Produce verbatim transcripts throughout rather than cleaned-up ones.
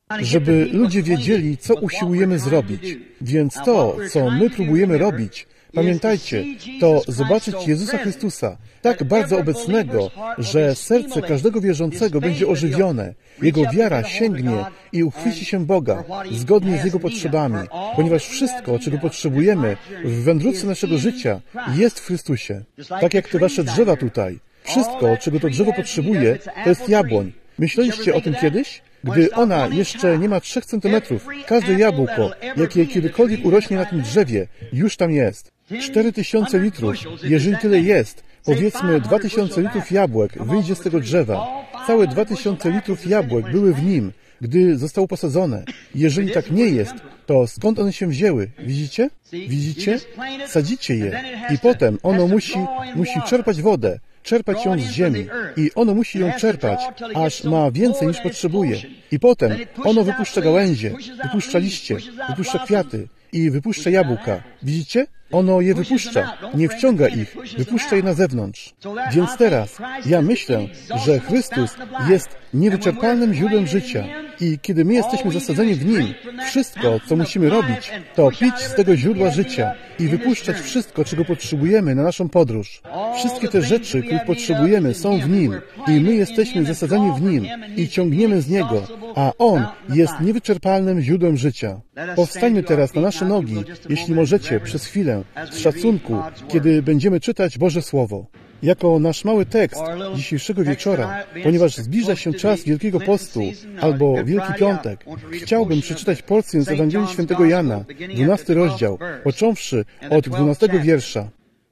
żeby ludzie wiedzieli, co usiłujemy zrobić. Więc to, co my próbujemy robić, pamiętajcie, to zobaczyć Jezusa Chrystusa, tak bardzo obecnego, że serce każdego wierzącego będzie ożywione. Jego wiara sięgnie i uchwyci się Boga, zgodnie z Jego potrzebami, ponieważ wszystko, czego potrzebujemy w wędrówce naszego życia, jest w Chrystusie. Tak jak te wasze drzewa tutaj. Wszystko, czego to drzewo potrzebuje, to jest jabłoń. Myśleliście o tym kiedyś? Gdy ona jeszcze nie ma trzech centymetrów, każde jabłko, jakie kiedykolwiek urośnie na tym drzewie, już tam jest. Cztery tysiące litrów, jeżeli tyle jest, powiedzmy dwa tysiące litrów jabłek wyjdzie z tego drzewa. Całe dwa tysiące litrów jabłek były w nim, gdy zostało posadzone. Jeżeli tak nie jest, to skąd one się wzięły? Widzicie? Widzicie? Sadzicie je i potem ono musi, musi czerpać wodę, czerpać ją z ziemi i ono musi ją czerpać, aż ma więcej niż potrzebuje. I potem ono wypuszcza gałęzie, wypuszcza liście, wypuszcza kwiaty i wypuszcza jabłka. Widzicie? Ono je wypuszcza, nie wciąga ich, wypuszcza je na zewnątrz. Więc teraz ja myślę, że Chrystus jest niewyczerpalnym źródłem życia i kiedy my jesteśmy zasadzeni w Nim, wszystko, co musimy robić, to pić z tego źródła życia i wypuszczać wszystko, czego potrzebujemy na naszą podróż. Wszystkie te rzeczy, których potrzebujemy, są w Nim i my jesteśmy zasadzeni w Nim i ciągniemy z Niego, a On jest niewyczerpalnym źródłem życia. Powstańmy teraz na nasze nogi, jeśli możecie, przez chwilę, z szacunku, kiedy będziemy czytać Boże Słowo. Jako nasz mały tekst dzisiejszego wieczora, ponieważ zbliża się czas Wielkiego Postu albo Wielki Piątek, chciałbym przeczytać porcję z Ewangelii Świętego Jana, dwunasty rozdział, począwszy od dwunastego wiersza.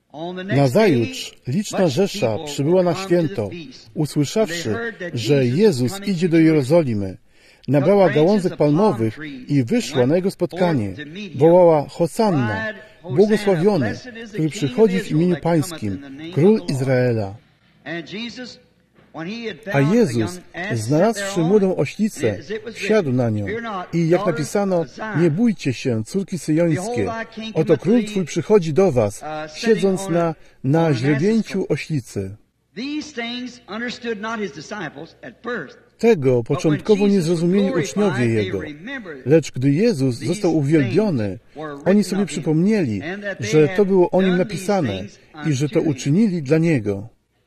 Nazajutrz liczna rzesza przybyła na święto, usłyszawszy, że Jezus idzie do Jerozolimy. Nabrała gałązek palmowych i wyszła na Jego spotkanie. Wołała: Hosanna, błogosławiony, który przychodzi w imieniu Pańskim, Król Izraela. A Jezus, znalazłszy młodą oślicę, wsiadł na nią i jak napisano: nie bójcie się, córki syjońskie, oto Król Twój przychodzi do was, siedząc na, na źrebięciu oślicy. Tego początkowo nie zrozumieli uczniowie Jego, lecz gdy Jezus został uwielbiony, oni sobie przypomnieli, że to było o Nim napisane i że to uczynili dla Niego.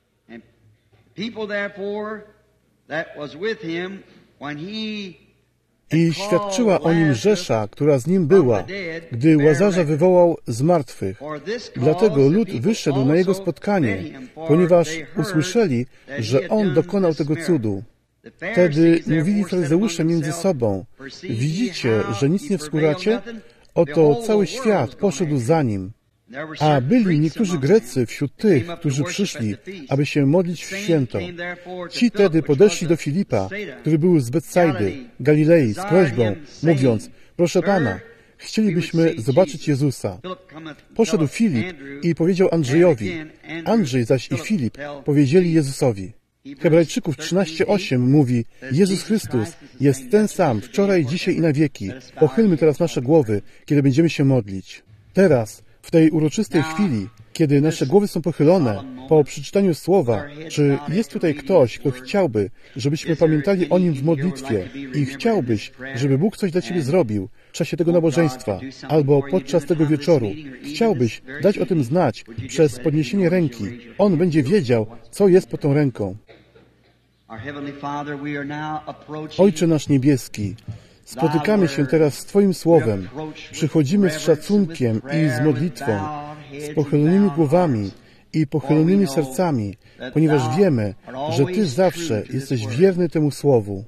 I świadczyła o Nim rzesza, która z Nim była, gdy Łazarza wywołał z martwych. Dlatego lud wyszedł na Jego spotkanie, ponieważ usłyszeli, że On dokonał tego cudu. Wtedy mówili faryzeusze między sobą: widzicie, że nic nie wskóracie? Oto cały świat poszedł za Nim. A byli niektórzy Grecy wśród tych, którzy przyszli, aby się modlić w święto. Ci tedy podeszli do Filipa, który był z Betsajdy, Galilei, z prośbą, mówiąc: proszę Pana, chcielibyśmy zobaczyć Jezusa. Poszedł Filip i powiedział Andrzejowi. Andrzej zaś i Filip powiedzieli Jezusowi. Hebrajczyków trzynaście osiem mówi: Jezus Chrystus jest ten sam wczoraj, dzisiaj i na wieki. Pochylmy teraz nasze głowy, kiedy będziemy się modlić. Teraz, w tej uroczystej chwili, kiedy nasze głowy są pochylone, po przeczytaniu słowa, czy jest tutaj ktoś, kto chciałby, żebyśmy pamiętali o Nim w modlitwie i chciałbyś, żeby Bóg coś dla Ciebie zrobił w czasie tego nabożeństwa albo podczas tego wieczoru? Chciałbyś dać o tym znać przez podniesienie ręki. On będzie wiedział, co jest pod tą ręką. Ojcze nasz niebieski, spotykamy się teraz z Twoim Słowem. Przychodzimy z szacunkiem i z modlitwą, z pochylonymi głowami i pochylonymi sercami, ponieważ wiemy, że Ty zawsze jesteś wierny temu Słowu.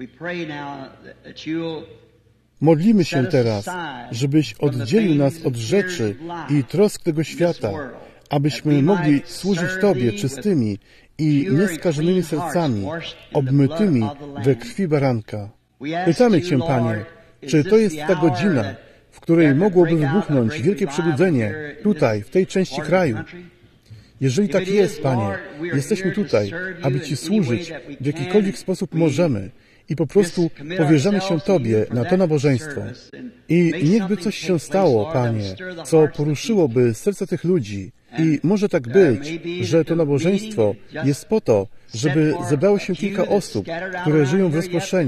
Modlimy się teraz, żebyś oddzielił nas od rzeczy i trosk tego świata, abyśmy mogli służyć Tobie czystymi i nieskażonymi sercami, obmytymi we krwi baranka. Pytamy Cię, Panie, czy to jest ta godzina, w której mogłoby wybuchnąć wielkie przebudzenie tutaj, w tej części kraju? Jeżeli tak jest, Panie, jesteśmy tutaj, aby Ci służyć w jakikolwiek sposób możemy i po prostu powierzamy się Tobie na to nabożeństwo. I niechby coś się stało, Panie, co poruszyłoby serca tych ludzi. I może tak być, że to nabożeństwo jest po to, żeby zebrało się kilka osób, które żyją w rozproszeniu.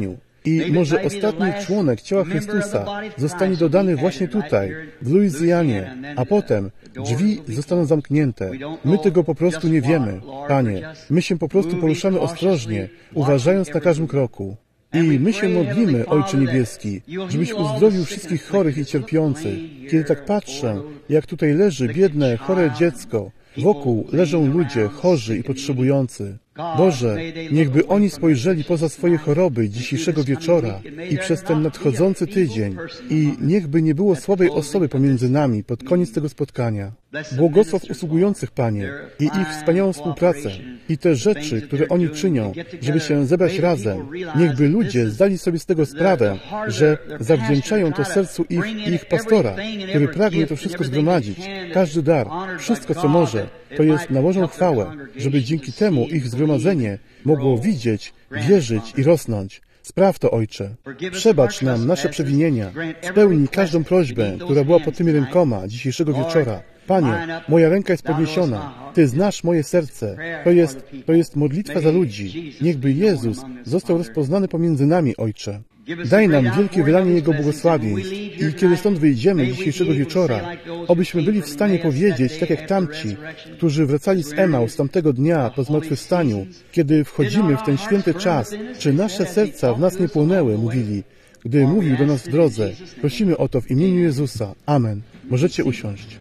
I może ostatni członek ciała Chrystusa zostanie dodany właśnie tutaj, w Luizjanie, a potem drzwi zostaną zamknięte. My tego po prostu nie wiemy. Panie, my się po prostu poruszamy ostrożnie, uważając na każdym kroku. I my się modlimy, Ojcze Niebieski, żebyś uzdrowił wszystkich chorych i cierpiących. Kiedy tak patrzę, jak tutaj leży biedne, chore dziecko, wokół leżą ludzie chorzy i potrzebujący. Boże, niechby oni spojrzeli poza swoje choroby dzisiejszego wieczora i przez ten nadchodzący tydzień i niechby nie było słabej osoby pomiędzy nami pod koniec tego spotkania. Błogosław usługujących, Panie, i ich wspaniałą współpracę i te rzeczy, które oni czynią, żeby się zebrać razem. Niechby ludzie zdali sobie z tego sprawę, że zawdzięczają to sercu ich, ich pastora, który pragnie to wszystko zgromadzić, każdy dar, wszystko co może, to jest na Bożą chwałę, żeby dzięki temu ich zgromadzenie mogło widzieć, wierzyć i rosnąć. Spraw to, Ojcze. Przebacz nam nasze przewinienia. Spełnij każdą prośbę, która była pod tymi rękoma dzisiejszego wieczora. Panie, moja ręka jest podniesiona. Ty znasz moje serce. To jest, to jest modlitwa za ludzi. Niechby Jezus został rozpoznany pomiędzy nami, Ojcze. Daj nam wielkie wylanie Jego błogosławieństw i kiedy stąd wyjdziemy dzisiejszego wieczora, obyśmy byli w stanie powiedzieć, tak jak tamci, którzy wracali z Emaus tamtego dnia po zmartwychwstaniu, kiedy wchodzimy w ten święty czas, czy nasze serca w nas nie płonęły, mówili, gdy mówił do nas w drodze. Prosimy o to w imieniu Jezusa. Amen. Możecie usiąść.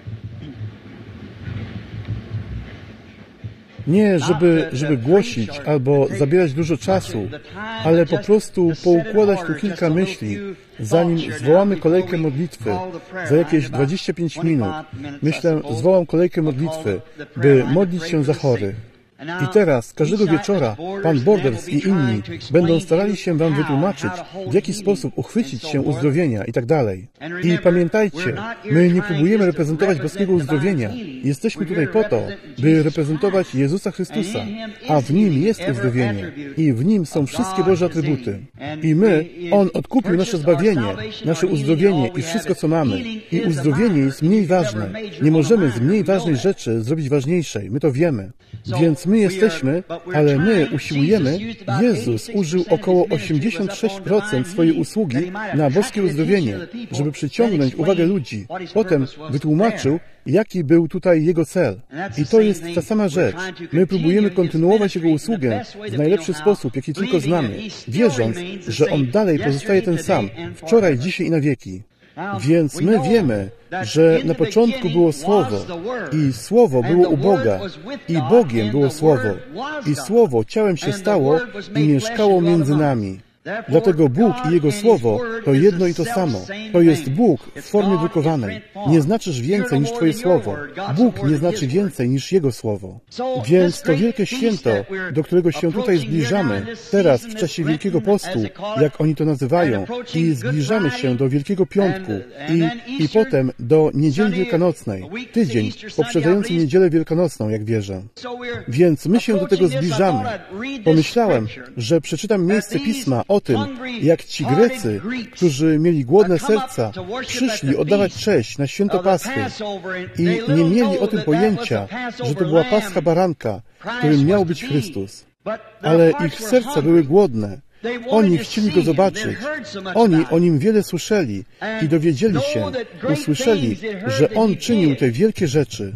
Nie, żeby, żeby głosić albo zabierać dużo czasu, ale po prostu poukładać tu kilka myśli, zanim zwołamy kolejkę modlitwy za jakieś dwadzieścia pięć minut. Myślę, zwołam kolejkę modlitwy, by modlić się za chorych. I teraz, każdego wieczora, Pan Borders i inni będą starali się Wam wytłumaczyć, w jaki sposób uchwycić się uzdrowienia i tak dalej. I pamiętajcie, my nie próbujemy reprezentować boskiego uzdrowienia. Jesteśmy tutaj po to, by reprezentować Jezusa Chrystusa, a w Nim jest uzdrowienie i w Nim są wszystkie Boże atrybuty. I my, On odkupił nasze zbawienie, nasze uzdrowienie i wszystko, co mamy. I uzdrowienie jest mniej ważne. Nie możemy z mniej ważnej rzeczy zrobić ważniejszej. My to wiemy. Więc my jesteśmy, ale my usiłujemy. Jezus użył około osiemdziesiąt sześć procent swojej usługi na boskie uzdrowienie, żeby przyciągnąć uwagę ludzi. Potem wytłumaczył, jaki był tutaj Jego cel. I to jest ta sama rzecz. My próbujemy kontynuować Jego usługę w najlepszy sposób, jaki tylko znamy, wierząc, że On dalej pozostaje ten sam, wczoraj, dzisiaj i na wieki. Więc my wiemy, że na początku było Słowo i Słowo było u Boga i Bogiem było Słowo i Słowo ciałem się stało i mieszkało między nami. Dlatego Bóg i Jego Słowo to jedno i to samo. To jest Bóg w formie drukowanej. Nie znaczysz więcej niż Twoje Słowo. Bóg nie znaczy więcej niż Jego Słowo. Więc to wielkie święto, do którego się tutaj zbliżamy, teraz w czasie Wielkiego Postu, jak oni to nazywają, i zbliżamy się do Wielkiego Piątku i, i potem do Niedzieli Wielkanocnej, tydzień poprzedzający Niedzielę Wielkanocną, jak wierzę. Więc my się do tego zbliżamy. Pomyślałem, że przeczytam miejsce Pisma o tym, jak ci Grecy, którzy mieli głodne serca, przyszli oddawać cześć na święto Paschy i nie mieli o tym pojęcia, że to była Pascha Baranka, którym miał być Chrystus. Ale ich serca były głodne. Oni chcieli Go zobaczyć. Oni o Nim wiele słyszeli i dowiedzieli się, usłyszeli, że On czynił te wielkie rzeczy.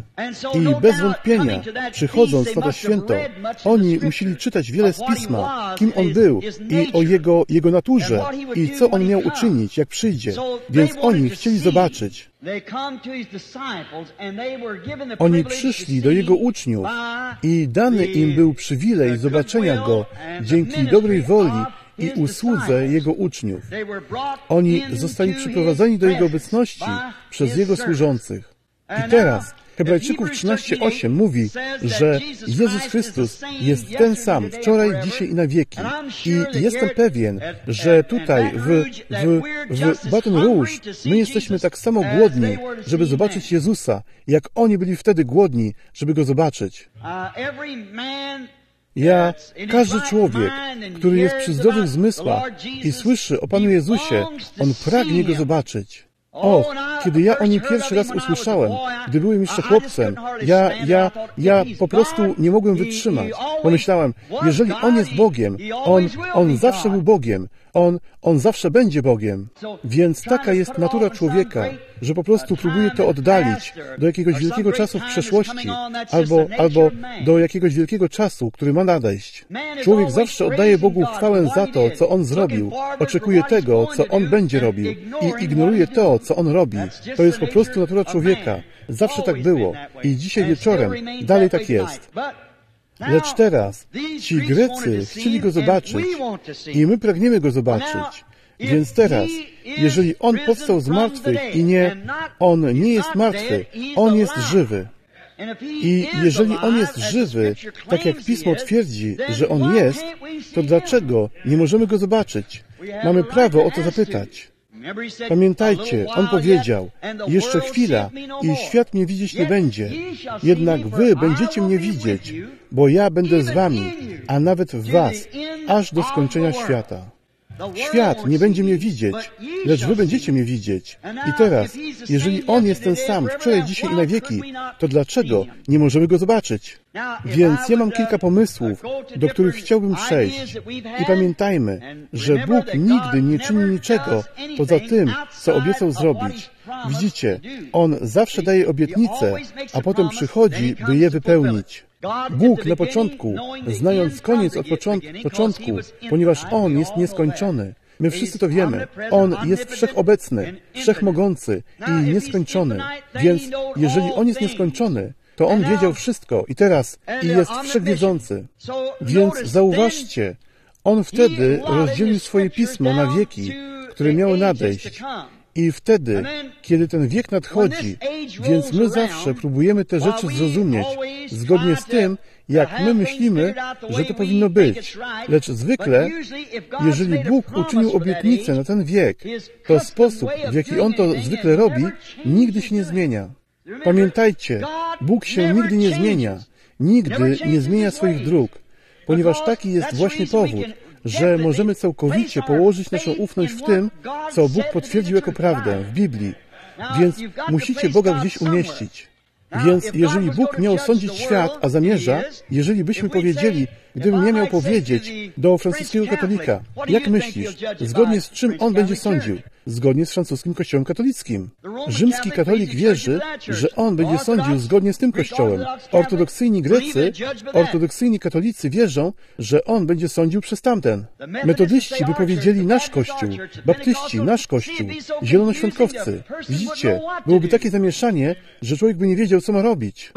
I bez wątpienia, przychodząc na to święto, oni musieli czytać wiele z Pisma, kim On był i o Jego, Jego naturze i co On miał uczynić, jak przyjdzie. Więc oni chcieli zobaczyć. Oni przyszli do Jego uczniów i dany im był przywilej zobaczenia Go dzięki dobrej woli i usłudze Jego uczniów. Oni zostali przyprowadzeni do Jego obecności przez Jego służących. I teraz Hebrajczyków trzynaście osiem mówi, że Jezus Chrystus jest ten sam wczoraj, dzisiaj i na wieki. I jestem pewien, że tutaj w, w, w Baton Rouge my jesteśmy tak samo głodni, żeby zobaczyć Jezusa, jak oni byli wtedy głodni, żeby Go zobaczyć. Ja, każdy człowiek, który jest przy zdrowych zmysłach i słyszy o Panu Jezusie, on pragnie Go zobaczyć. Och, kiedy ja o nim pierwszy raz usłyszałem, gdy byłem jeszcze chłopcem, ja, ja, ja po prostu nie mogłem wytrzymać. Pomyślałem, jeżeli On jest Bogiem, On, On zawsze był Bogiem, On, On zawsze będzie Bogiem. Więc taka jest natura człowieka, że po prostu próbuje to oddalić do jakiegoś wielkiego czasu w przeszłości, albo, albo do jakiegoś wielkiego czasu, który ma nadejść. Człowiek zawsze oddaje Bogu chwałę za to, co On zrobił, oczekuje tego, co On będzie robił i ignoruje to, co On robi. To jest po prostu natura człowieka. Zawsze tak było i dzisiaj wieczorem dalej tak jest. Lecz teraz ci Grecy chcieli Go zobaczyć i my pragniemy Go zobaczyć. Więc teraz, jeżeli On powstał z martwych i nie, On nie jest martwy, On jest żywy. I jeżeli On jest żywy, tak jak Pismo twierdzi, że On jest, to dlaczego nie możemy Go zobaczyć? Mamy prawo o to zapytać. Pamiętajcie, On powiedział, jeszcze chwila i świat mnie widzieć nie będzie, jednak wy będziecie mnie widzieć, bo ja będę z wami, a nawet w was, aż do skończenia świata. Świat nie będzie mnie widzieć, lecz wy będziecie mnie widzieć. I teraz, jeżeli On jest ten sam wczoraj, dzisiaj i na wieki, to dlaczego nie możemy Go zobaczyć? Więc ja mam kilka pomysłów, do których chciałbym przejść. I pamiętajmy, że Bóg nigdy nie czyni niczego poza tym, co obiecał zrobić. Widzicie, On zawsze daje obietnice, a potem przychodzi, by je wypełnić. Bóg na początku, znając koniec od początku, ponieważ On jest nieskończony. My wszyscy to wiemy. On jest wszechobecny, wszechmogący i nieskończony. Więc jeżeli On jest nieskończony, to On wiedział wszystko i teraz i jest wszechwiedzący. Więc zauważcie, On wtedy rozdzielił swoje pismo na wieki, które miały nadejść. I wtedy, kiedy ten wiek nadchodzi, więc my zawsze próbujemy te rzeczy zrozumieć, zgodnie z tym, jak my myślimy, że to powinno być. Lecz zwykle, jeżeli Bóg uczynił obietnicę na ten wiek, to sposób, w jaki On to zwykle robi, nigdy się nie zmienia. Pamiętajcie, Bóg się nigdy nie zmienia, nigdy nie zmienia swoich dróg, ponieważ taki jest właśnie powód, że możemy całkowicie położyć naszą ufność w tym, co Bóg potwierdził jako prawdę w Biblii. Więc musicie Boga gdzieś umieścić. Więc jeżeli Bóg miał sądzić świat, a zamierza, jeżeli byśmy powiedzieli, gdybym nie miał powiedzieć do francuskiego katolika, jak myślisz, zgodnie z czym on będzie sądził? Zgodnie z francuskim kościołem katolickim. Rzymski katolik wierzy, że on będzie sądził zgodnie z tym kościołem. Ortodoksyjni Grecy, ortodoksyjni katolicy wierzą, że on będzie sądził przez tamten. Metodyści by powiedzieli nasz kościół, baptyści nasz kościół, zielonoświątkowcy. Widzicie, byłoby takie zamieszanie, że człowiek by nie wiedział, co ma robić.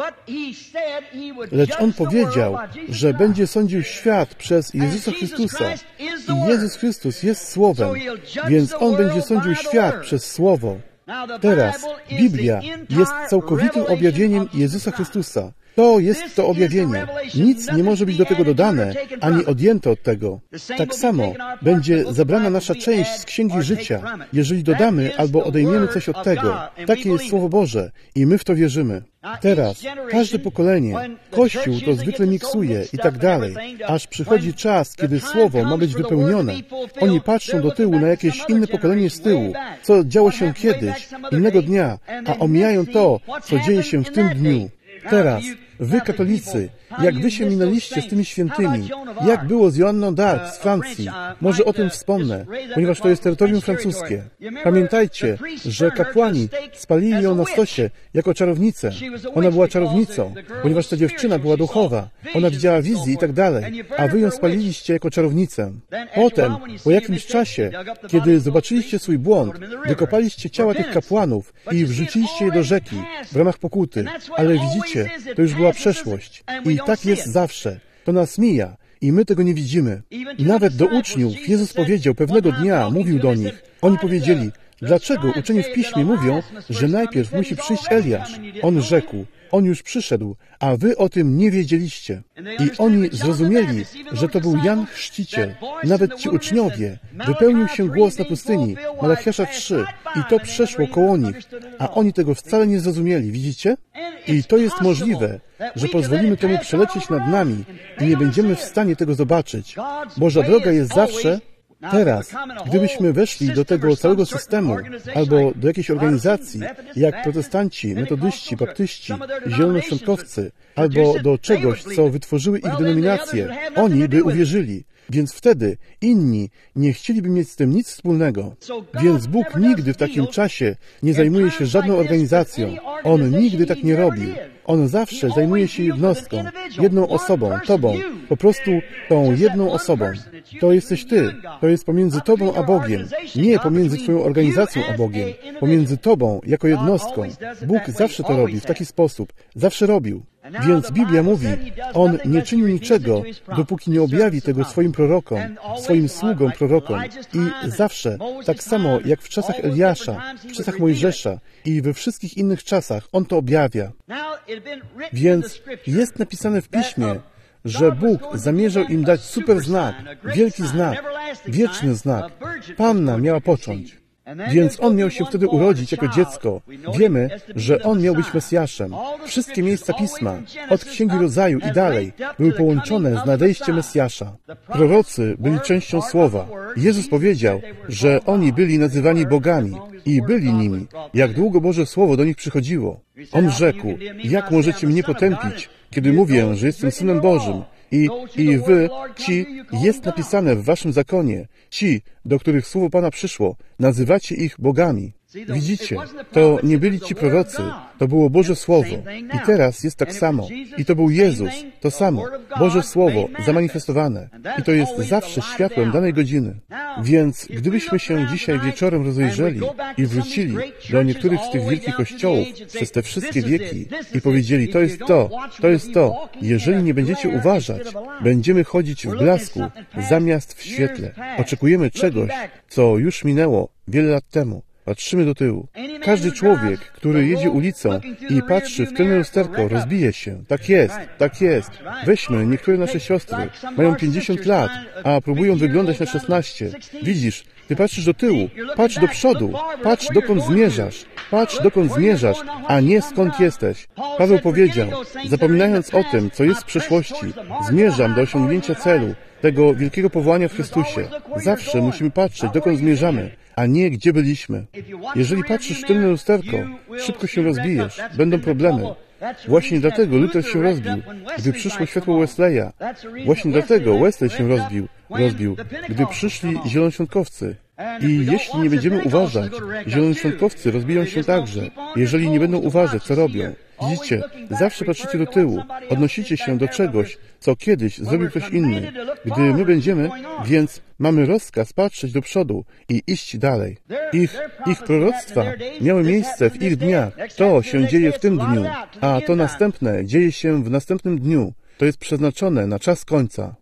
Lecz on powiedział, że będzie sądził świat przez Jezusa Chrystusa. I Jezus Chrystus jest Słowem, więc On będzie sądził świat przez Słowo. Teraz Biblia jest całkowitym objawieniem Jezusa Chrystusa. To jest to objawienie. Nic nie może być do tego dodane, ani odjęte od tego. Tak samo będzie zabrana nasza część z Księgi Życia, jeżeli dodamy albo odejmiemy coś od tego. Takie jest Słowo Boże i my w to wierzymy. Teraz każde pokolenie, Kościół to zwykle miksuje i tak dalej, aż przychodzi czas, kiedy Słowo ma być wypełnione. Oni patrzą do tyłu na jakieś inne pokolenie z tyłu, co działo się kiedyś, innego dnia, a omijają to, co dzieje się w tym dniu. Teraz, wy katolicy, jak wy się minęliście z tymi świętymi, jak było z Joanną d'Arc z Francji, może o tym wspomnę, ponieważ to jest terytorium francuskie. Pamiętajcie, że kapłani spalili ją na stosie jako czarownicę. Ona była czarownicą, ponieważ ta dziewczyna była duchowa. Ona widziała wizji i tak dalej, a wy ją spaliliście jako czarownicę. Potem, po jakimś czasie, kiedy zobaczyliście swój błąd, wykopaliście ciała tych kapłanów i wrzuciliście je do rzeki w ramach pokuty. Ale widzicie, to już była przeszłość. I tak jest zawsze. To nas mija i my tego nie widzimy. Nawet do uczniów Jezus powiedział pewnego dnia, mówił do nich. Oni powiedzieli, dlaczego uczeni w Piśmie mówią, że najpierw musi przyjść Eliasz? On rzekł, on już przyszedł, a wy o tym nie wiedzieliście. I oni zrozumieli, że to był Jan Chrzciciel. Nawet ci uczniowie. Wypełnił się głos na pustyni, Malachiasza trzy, i to przeszło koło nich, a oni tego wcale nie zrozumieli, widzicie? I to jest możliwe, że pozwolimy temu przelecieć nad nami i nie będziemy w stanie tego zobaczyć. Boża droga jest zawsze Teraz, gdybyśmy weszli do tego całego systemu albo do jakiejś organizacji, jak protestanci, metodyści, baptyści, zielonoświątkowcy, albo do czegoś, co wytworzyły ich denominacje, oni by uwierzyli. Więc wtedy inni nie chcieliby mieć z tym nic wspólnego. Więc Bóg nigdy w takim czasie nie zajmuje się żadną organizacją. On nigdy tak nie robił. On zawsze zajmuje się jednostką, jedną osobą, Tobą, po prostu tą jedną osobą. To jesteś Ty. To jest pomiędzy Tobą a Bogiem. Nie pomiędzy Twoją organizacją a Bogiem. Pomiędzy Tobą jako jednostką. Bóg zawsze to robi w taki sposób. Zawsze robił. Więc Biblia mówi, On nie czyni niczego, dopóki nie objawi tego swoim prorokom, swoim sługom prorokom. I zawsze, tak samo jak w czasach Eliasza, w czasach Mojżesza i we wszystkich innych czasach, On to objawia. Więc jest napisane w Piśmie, że Bóg zamierzał im dać super znak, wielki znak, wieczny znak. Panna miała począć. Więc On miał się wtedy urodzić jako dziecko. Wiemy, że On miał być Mesjaszem. Wszystkie miejsca Pisma, od Księgi Rodzaju i dalej, były połączone z nadejściem Mesjasza. Prorocy byli częścią Słowa. Jezus powiedział, że oni byli nazywani bogami i byli nimi, jak długo Boże Słowo do nich przychodziło. On rzekł, jak możecie mnie potępić, kiedy mówię, że jestem Synem Bożym? I, I wy, ci, jest napisane w waszym zakonie, ci, do których słowo Pana przyszło, nazywacie ich bogami. Widzicie, to nie byli ci prorocy, to było Boże Słowo. I teraz jest tak samo. I to był Jezus, to samo, Boże Słowo zamanifestowane. I to jest zawsze światłem danej godziny. Więc gdybyśmy się dzisiaj wieczorem rozejrzeli i wrócili do niektórych z tych wielkich kościołów przez te wszystkie wieki i powiedzieli, to jest to, to jest to, jeżeli nie będziecie uważać, będziemy chodzić w blasku zamiast w świetle. Oczekujemy czegoś, co już minęło wiele lat temu. Patrzymy do tyłu. Każdy człowiek, który jedzie ulicą i patrzy w tylne lusterko, rozbije się. Tak jest, tak jest. Weźmy niektóre nasze siostry. Mają pięćdziesiąt lat, a próbują wyglądać na szesnaście. Widzisz, ty patrzysz do tyłu, patrz do przodu, patrz dokąd zmierzasz, patrz dokąd zmierzasz, a nie skąd jesteś. Paweł powiedział, zapominając o tym, co jest w przeszłości, zmierzam do osiągnięcia celu, tego wielkiego powołania w Chrystusie. Zawsze musimy patrzeć, dokąd zmierzamy, a nie gdzie byliśmy. Jeżeli patrzysz w tylne lusterko, szybko się rozbijesz, będą problemy. Właśnie dlatego Luther się rozbił, gdy przyszło światło Wesleya. Właśnie dlatego Wesley się rozbił, rozbił, gdy przyszli zielonoświątkowcy. I jeśli nie będziemy uważać, zielonoświątkowcy rozbiją się także, jeżeli nie będą uważać, co robią. Widzicie, zawsze patrzycie do tyłu, odnosicie się do czegoś, co kiedyś zrobił ktoś inny. Gdy my będziemy, więc mamy rozkaz patrzeć do przodu i iść dalej. Ich, ich proroctwa miały miejsce w ich dniach. To się dzieje w tym dniu, a to następne dzieje się w następnym dniu. To jest przeznaczone na czas końca.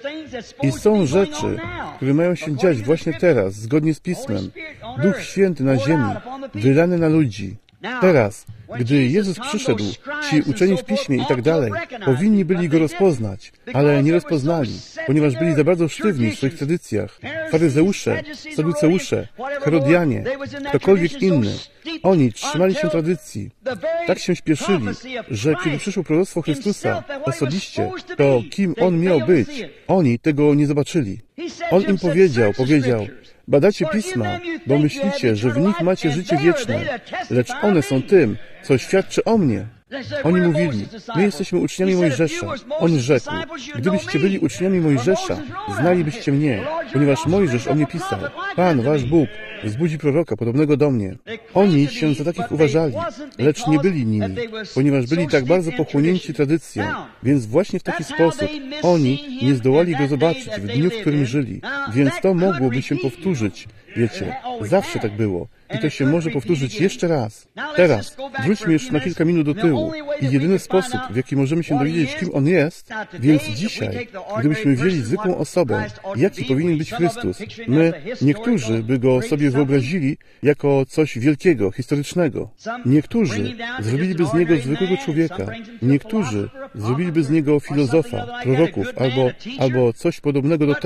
I są rzeczy, które mają się dziać właśnie teraz, zgodnie z Pismem. Duch Święty na ziemi, wylany na ludzi. Teraz, gdy Jezus przyszedł, ci uczeni w Piśmie i tak dalej, powinni byli Go rozpoznać, ale nie rozpoznali, ponieważ byli za bardzo sztywni w swoich tradycjach. Faryzeusze, Saduceusze, Herodianie, ktokolwiek inny, oni trzymali się tradycji. Tak się śpieszyli, że kiedy przyszło proroctwo Chrystusa osobiście, to kim On miał być, oni tego nie zobaczyli. On im powiedział, powiedział, badacie Pisma, bo myślicie, że w nich macie życie wieczne, lecz one są tym, co świadczy o mnie. Oni mówili, my jesteśmy uczniami Mojżesza. On rzekł, gdybyście byli uczniami Mojżesza, znalibyście mnie, ponieważ Mojżesz o mnie pisał. Pan, wasz Bóg, wzbudzi proroka podobnego do mnie. Oni się za takich uważali, lecz nie byli nimi, ponieważ byli tak bardzo pochłonięci tradycją, więc właśnie w taki sposób oni nie zdołali Go zobaczyć w dniu, w którym żyli, więc to mogłoby się powtórzyć. Wiecie, zawsze tak było. I to się może powtórzyć jeszcze raz. Teraz wróćmy jeszcze na kilka minut do tyłu. I jedyny sposób, w jaki możemy się dowiedzieć, kim On jest, więc dzisiaj, gdybyśmy wzięli zwykłą osobę, jaki powinien być Chrystus, my, niektórzy by Go sobie wyobrazili jako coś wielkiego, historycznego. Niektórzy zrobiliby z Niego zwykłego człowieka. Niektórzy zrobiliby z Niego filozofa, proroków albo, albo coś podobnego do tego.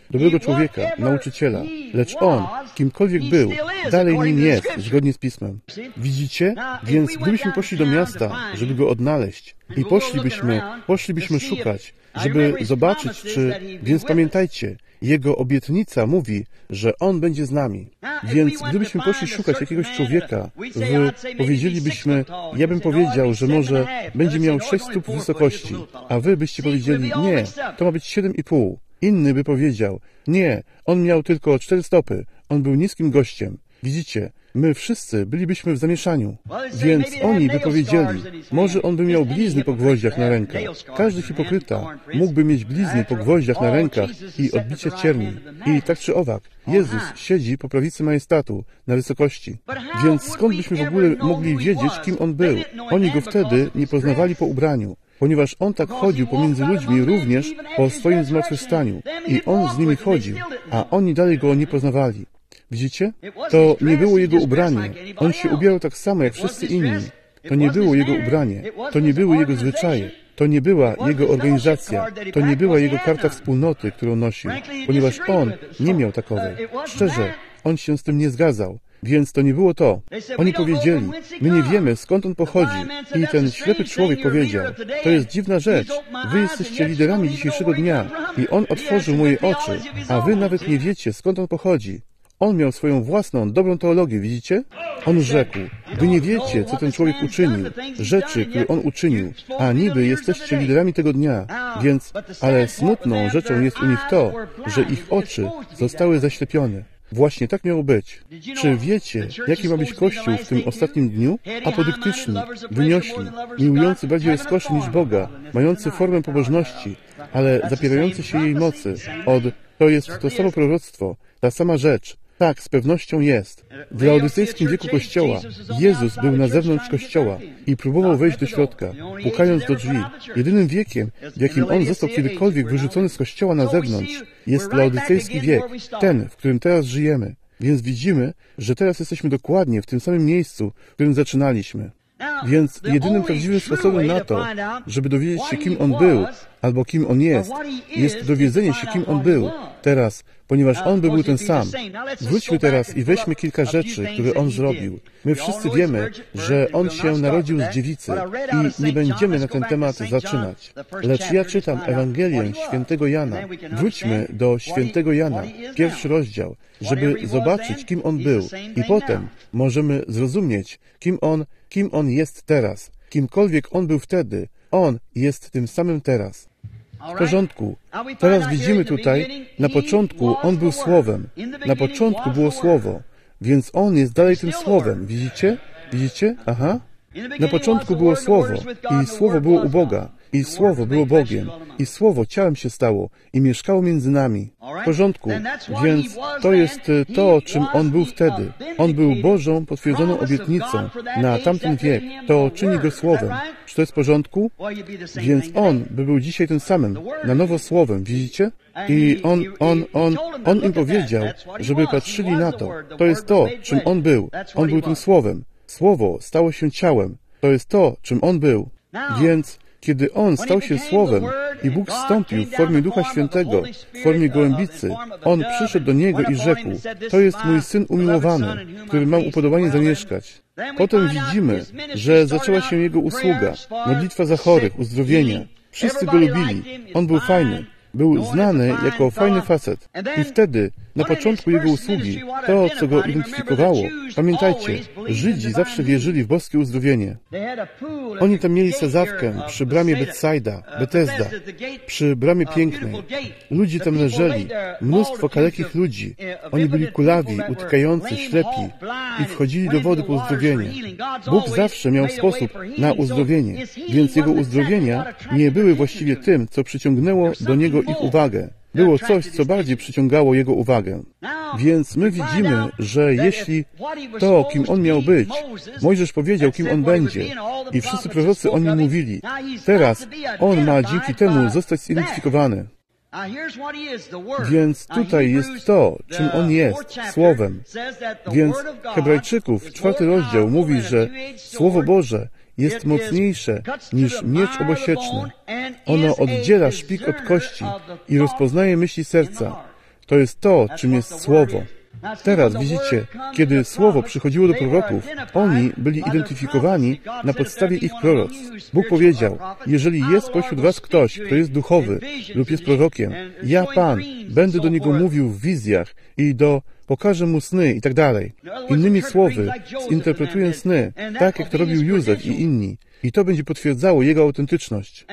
dobrego człowieka, nauczyciela, lecz on, kimkolwiek był, dalej nim jest, zgodnie z Pismem. Widzicie? Więc gdybyśmy poszli do miasta, żeby go odnaleźć i poszlibyśmy, poszlibyśmy szukać, żeby zobaczyć, czy... Więc pamiętajcie, Jego obietnica mówi, że On będzie z nami. Więc gdybyśmy poszli szukać jakiegoś człowieka, wy powiedzielibyśmy, ja bym powiedział, że może będzie miał sześć stóp wysokości, a wy byście powiedzieli, nie, to ma być siedem i pół. Inny by powiedział, nie, on miał tylko cztery stopy, on był niskim gościem. Widzicie, my wszyscy bylibyśmy w zamieszaniu. Więc oni by powiedzieli, może on by miał blizny po gwoździach na rękach. Każdy hipokryta mógłby mieć blizny po gwoździach na rękach i odbicie cierni. I tak czy owak, Jezus siedzi po prawicy majestatu na wysokości. Więc skąd byśmy w ogóle mogli wiedzieć, kim On był? Oni Go wtedy nie poznawali po ubraniu, ponieważ On tak chodził pomiędzy ludźmi również po swoim zmartwychwstaniu. I On z nimi chodził, a oni dalej Go nie poznawali. Widzicie? To nie było Jego ubranie. On się ubierał tak samo jak wszyscy inni. To nie było Jego ubranie. To nie były Jego zwyczaje. To nie była Jego organizacja. To nie była Jego karta wspólnoty, którą nosił, ponieważ On nie miał takowej. Szczerze, On się z tym nie zgadzał. Więc to nie było to. Oni powiedzieli, my nie wiemy, skąd on pochodzi. I ten ślepy człowiek powiedział, to jest dziwna rzecz. Wy jesteście liderami dzisiejszego dnia. I on otworzył moje oczy, a wy nawet nie wiecie, skąd on pochodzi. On miał swoją własną, dobrą teologię, widzicie? On rzekł, wy nie wiecie, co ten człowiek uczynił, rzeczy, które on uczynił, a niby jesteście liderami tego dnia, więc, ale smutną rzeczą jest u nich to, że ich oczy zostały zaślepione. Właśnie tak miało być. Czy wiecie, jaki ma być Kościół w tym ostatnim dniu? Apodyktyczny, wyniośli, miłujący bardziej rozkoszy niż Boga, mający formę pobożności, ale zapierający się jej mocy. Od, to jest to samo proroctwo, ta sama rzecz. Tak, z pewnością jest. W laodycejskim wieku Kościoła Jezus był na zewnątrz Kościoła i próbował wejść do środka, pukając do drzwi. Jedynym wiekiem, w jakim On został kiedykolwiek wyrzucony z Kościoła na zewnątrz, jest laodycejski wiek, ten, w którym teraz żyjemy. Więc widzimy, że teraz jesteśmy dokładnie w tym samym miejscu, w którym zaczynaliśmy. Więc jedynym prawdziwym sposobem na to, żeby dowiedzieć się, kim On był, albo kim On jest, jest dowiedzenie się, kim On był teraz, ponieważ On by był ten sam. Wróćmy teraz i weźmy kilka rzeczy, które On zrobił. My wszyscy wiemy, że On się narodził z dziewicy i nie będziemy na ten temat zaczynać. Lecz ja czytam Ewangelię świętego Jana. Wróćmy do świętego Jana, pierwszy rozdział, żeby zobaczyć, kim On był i potem możemy zrozumieć, kim On, kim On jest teraz. Kimkolwiek On był wtedy, On jest tym samym teraz. W porządku. Teraz widzimy tutaj, na początku On był Słowem. Na początku było Słowo. Więc On jest dalej tym Słowem. Widzicie? Widzicie? Aha. Na początku było Słowo i Słowo było u Boga i Słowo było Bogiem i Słowo ciałem się stało i mieszkało między nami. W porządku. Więc to jest to, czym On był wtedy. On był Bożą potwierdzoną obietnicą na tamten wiek. To czyni Go Słowem. Czy to jest w porządku? Więc On by był dzisiaj tym samym, na nowo Słowem. Widzicie? I On, On, On, On im powiedział, żeby patrzyli na to. To jest to, czym On był. On był tym Słowem. Słowo stało się ciałem. To jest to, czym On był. Więc kiedy On stał się Słowem i Bóg zstąpił w formie Ducha Świętego, w formie gołębicy, On przyszedł do Niego i rzekł, to jest mój Syn umiłowany, który mam upodobanie zamieszkać. Potem widzimy, że zaczęła się Jego usługa, modlitwa za chorych, uzdrowienia. Wszyscy Go lubili. On był fajny. Był znany jako fajny facet. I wtedy, na początku Jego usługi, to, co Go identyfikowało, pamiętajcie, Żydzi zawsze wierzyli w boskie uzdrowienie. Oni tam mieli sadzawkę przy bramie Betsaida, Betesda, przy bramie pięknej. Ludzie tam leżeli, mnóstwo kalekich ludzi. Oni byli kulawi, utykający, ślepi i wchodzili do wody po uzdrowienie. Bóg zawsze miał sposób na uzdrowienie, więc Jego uzdrowienia nie były właściwie tym, co przyciągnęło do Niego ich uwagę. Było coś, co bardziej przyciągało Jego uwagę. Więc my widzimy, że jeśli to, kim On miał być, Mojżesz powiedział, kim On będzie i wszyscy prorocy o Nim mówili, teraz On ma dzięki temu zostać zidentyfikowany. Więc tutaj jest to, czym On jest, Słowem. Więc Hebrajczyków, czwarty rozdział mówi, że Słowo Boże jest mocniejsze niż miecz obosieczny. Ono oddziela szpik od kości i rozpoznaje myśli serca. To jest to, czym jest Słowo. Teraz widzicie, kiedy Słowo przychodziło do proroków, oni byli identyfikowani na podstawie ich proroctw. Bóg powiedział, jeżeli jest pośród was ktoś, kto jest duchowy lub jest prorokiem, ja, Pan, będę do niego mówił w wizjach i do pokażę mu sny i tak dalej. Innymi słowy, zinterpretuję sny, tak jak to robił Józef i inni. I to będzie potwierdzało jego autentyczność.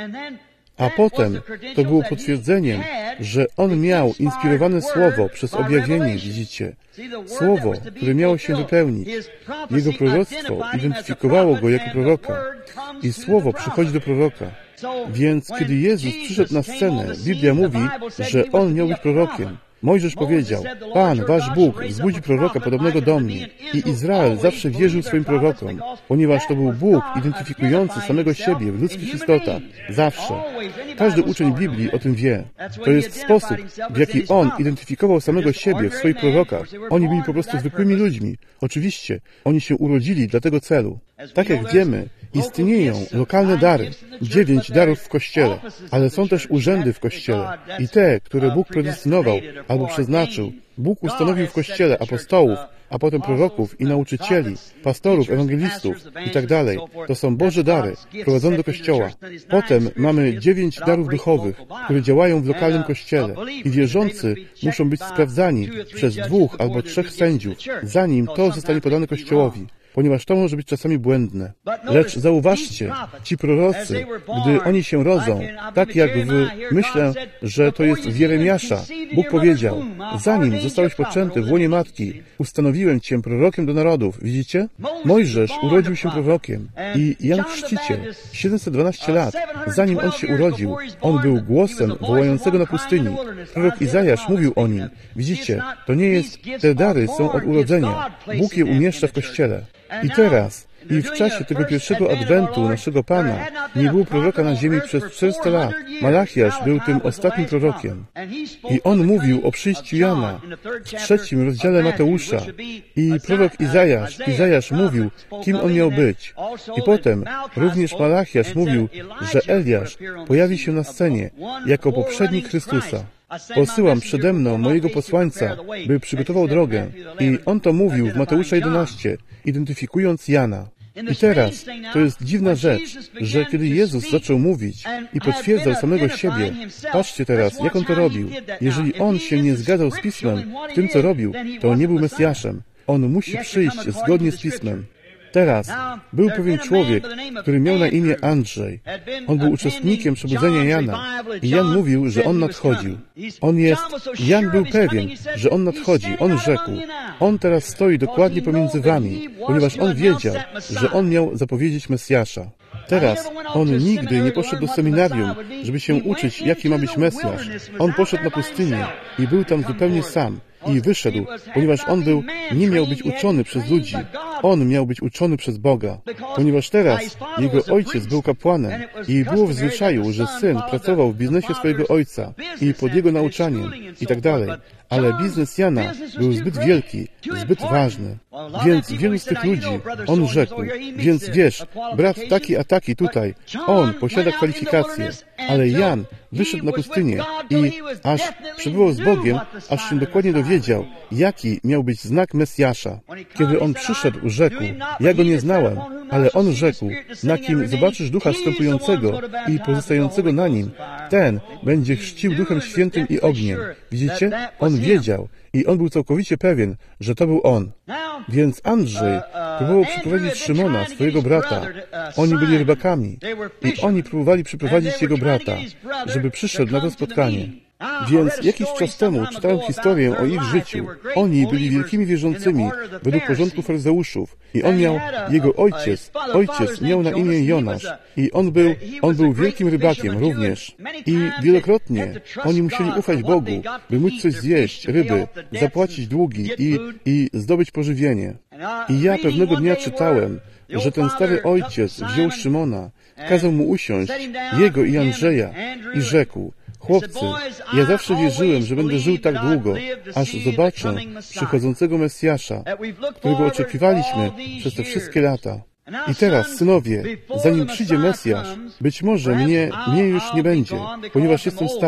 A potem to było potwierdzeniem, że on miał inspirowane Słowo przez objawienie, widzicie. Słowo, które miało się wypełnić. Jego proroctwo identyfikowało go jako proroka. I Słowo przychodzi do proroka. Więc kiedy Jezus przyszedł na scenę, Biblia mówi, że on miał być prorokiem. Mojżesz powiedział, Pan, wasz Bóg, wzbudzi proroka podobnego do mnie. I Izrael zawsze wierzył swoim prorokom, ponieważ to był Bóg identyfikujący samego siebie w ludzkich istotach. Zawsze. Każdy uczeń Biblii o tym wie. To jest sposób, w jaki on identyfikował samego siebie w swoich prorokach. Oni byli po prostu zwykłymi ludźmi. Oczywiście, oni się urodzili dla tego celu. Tak jak wiemy, istnieją lokalne dary, dziewięć darów w Kościele, ale są też urzędy w Kościele i te, które Bóg predestynował albo przeznaczył. Bóg ustanowił w Kościele apostołów, a potem proroków i nauczycieli, pastorów, ewangelistów i tak dalej. To są Boże dary, prowadzone do Kościoła. Potem mamy dziewięć darów duchowych, które działają w lokalnym Kościele i wierzący muszą być sprawdzani przez dwóch albo trzech sędziów, zanim to zostanie podane Kościołowi, ponieważ to może być czasami błędne. Lecz zauważcie, ci prorocy, gdy oni się rodzą, tak jak w, myślę, że to jest w Jeremiasza, Bóg powiedział, zanim zostałeś poczęty w łonie matki, ustanowiłem cię prorokiem do narodów. Widzicie? Mojżesz urodził się prorokiem i Jan Chrzciciel, siedemset dwanaście lat, zanim on się urodził, on był głosem wołającego na pustyni. Prorok Izajasz mówił o nim. Widzicie, to nie jest, te dary są od urodzenia. Bóg je umieszcza w Kościele. I teraz, i w czasie tego pierwszego adwentu naszego Pana nie było proroka na ziemi przez czterysta lat. Malachiasz był tym ostatnim prorokiem. I on mówił o przyjściu Jana w trzecim rozdziale Mateusza. I prorok Izajasz, Izajasz mówił, kim on miał być. I potem również Malachiasz mówił, że Eliasz pojawi się na scenie jako poprzednik Chrystusa. Posyłam przede mną mojego posłańca, by przygotował drogę. I on to mówił w Mateusza jedenaście, identyfikując Jana. I teraz, to jest dziwna rzecz, że kiedy Jezus zaczął mówić i potwierdzał samego siebie, patrzcie teraz, jak on to robił. Jeżeli on się nie zgadzał z Pismem w tym, co robił, to nie był Mesjaszem. On musi przyjść zgodnie z Pismem. Teraz był pewien człowiek, który miał na imię Andrzej. On był uczestnikiem przebudzenia Jana i Jan mówił, że on nadchodził. On jest, Jan był pewien, że on nadchodzi. On rzekł, on teraz stoi dokładnie pomiędzy wami, ponieważ on wiedział, że on miał zapowiedzieć Mesjasza. Teraz on nigdy nie poszedł do seminarium, żeby się uczyć, jaki ma być Mesjasz. On poszedł na pustynię i był tam zupełnie sam. I wyszedł, ponieważ on był, nie miał być uczony przez ludzi. On miał być uczony przez Boga. Ponieważ teraz jego ojciec był kapłanem i było w zwyczaju, że syn pracował w biznesie swojego ojca i pod jego nauczaniem i tak dalej. Ale biznes Jana był zbyt wielki, zbyt ważny. Więc wielu z tych ludzi, on rzekł, więc wiesz, brat taki a taki tutaj, on posiada kwalifikacje, ale Jan wyszedł na pustynię i aż przebywał z Bogiem, aż się dokładnie dowiedział, jaki miał być znak Mesjasza. Kiedy on przyszedł, rzekł, ja go nie znałem, ale on rzekł, na kim zobaczysz Ducha wstępującego i pozostającego na nim, ten będzie chrzcił Duchem Świętym i ogniem. Widzicie? On wiedział i on był całkowicie pewien, że to był on. Więc Andrzej próbował przyprowadzić Szymona, swojego brata. Oni byli rybakami i oni próbowali przyprowadzić jego brata, żeby przyszedł na to spotkanie. Więc jakiś czas temu czytałem historię o ich życiu. Oni byli wielkimi wierzącymi według porządku faryzeuszów. I on miał, jego ojciec, ojciec miał na imię Jonasz. I on był, on był wielkim rybakiem również. I wielokrotnie oni musieli ufać Bogu, by móc coś zjeść, ryby, zapłacić długi i, i zdobyć pożywienie. I ja pewnego dnia czytałem, że ten stary ojciec wziął Szymona, kazał mu usiąść, jego i Andrzeja, i rzekł, chłopcy, ja zawsze wierzyłem, że będę żył tak długo, aż zobaczę przychodzącego Mesjasza, którego oczekiwaliśmy przez te wszystkie lata. I teraz, synowie, zanim przyjdzie Mesjasz, być może mnie, mnie już nie będzie, ponieważ jestem stary.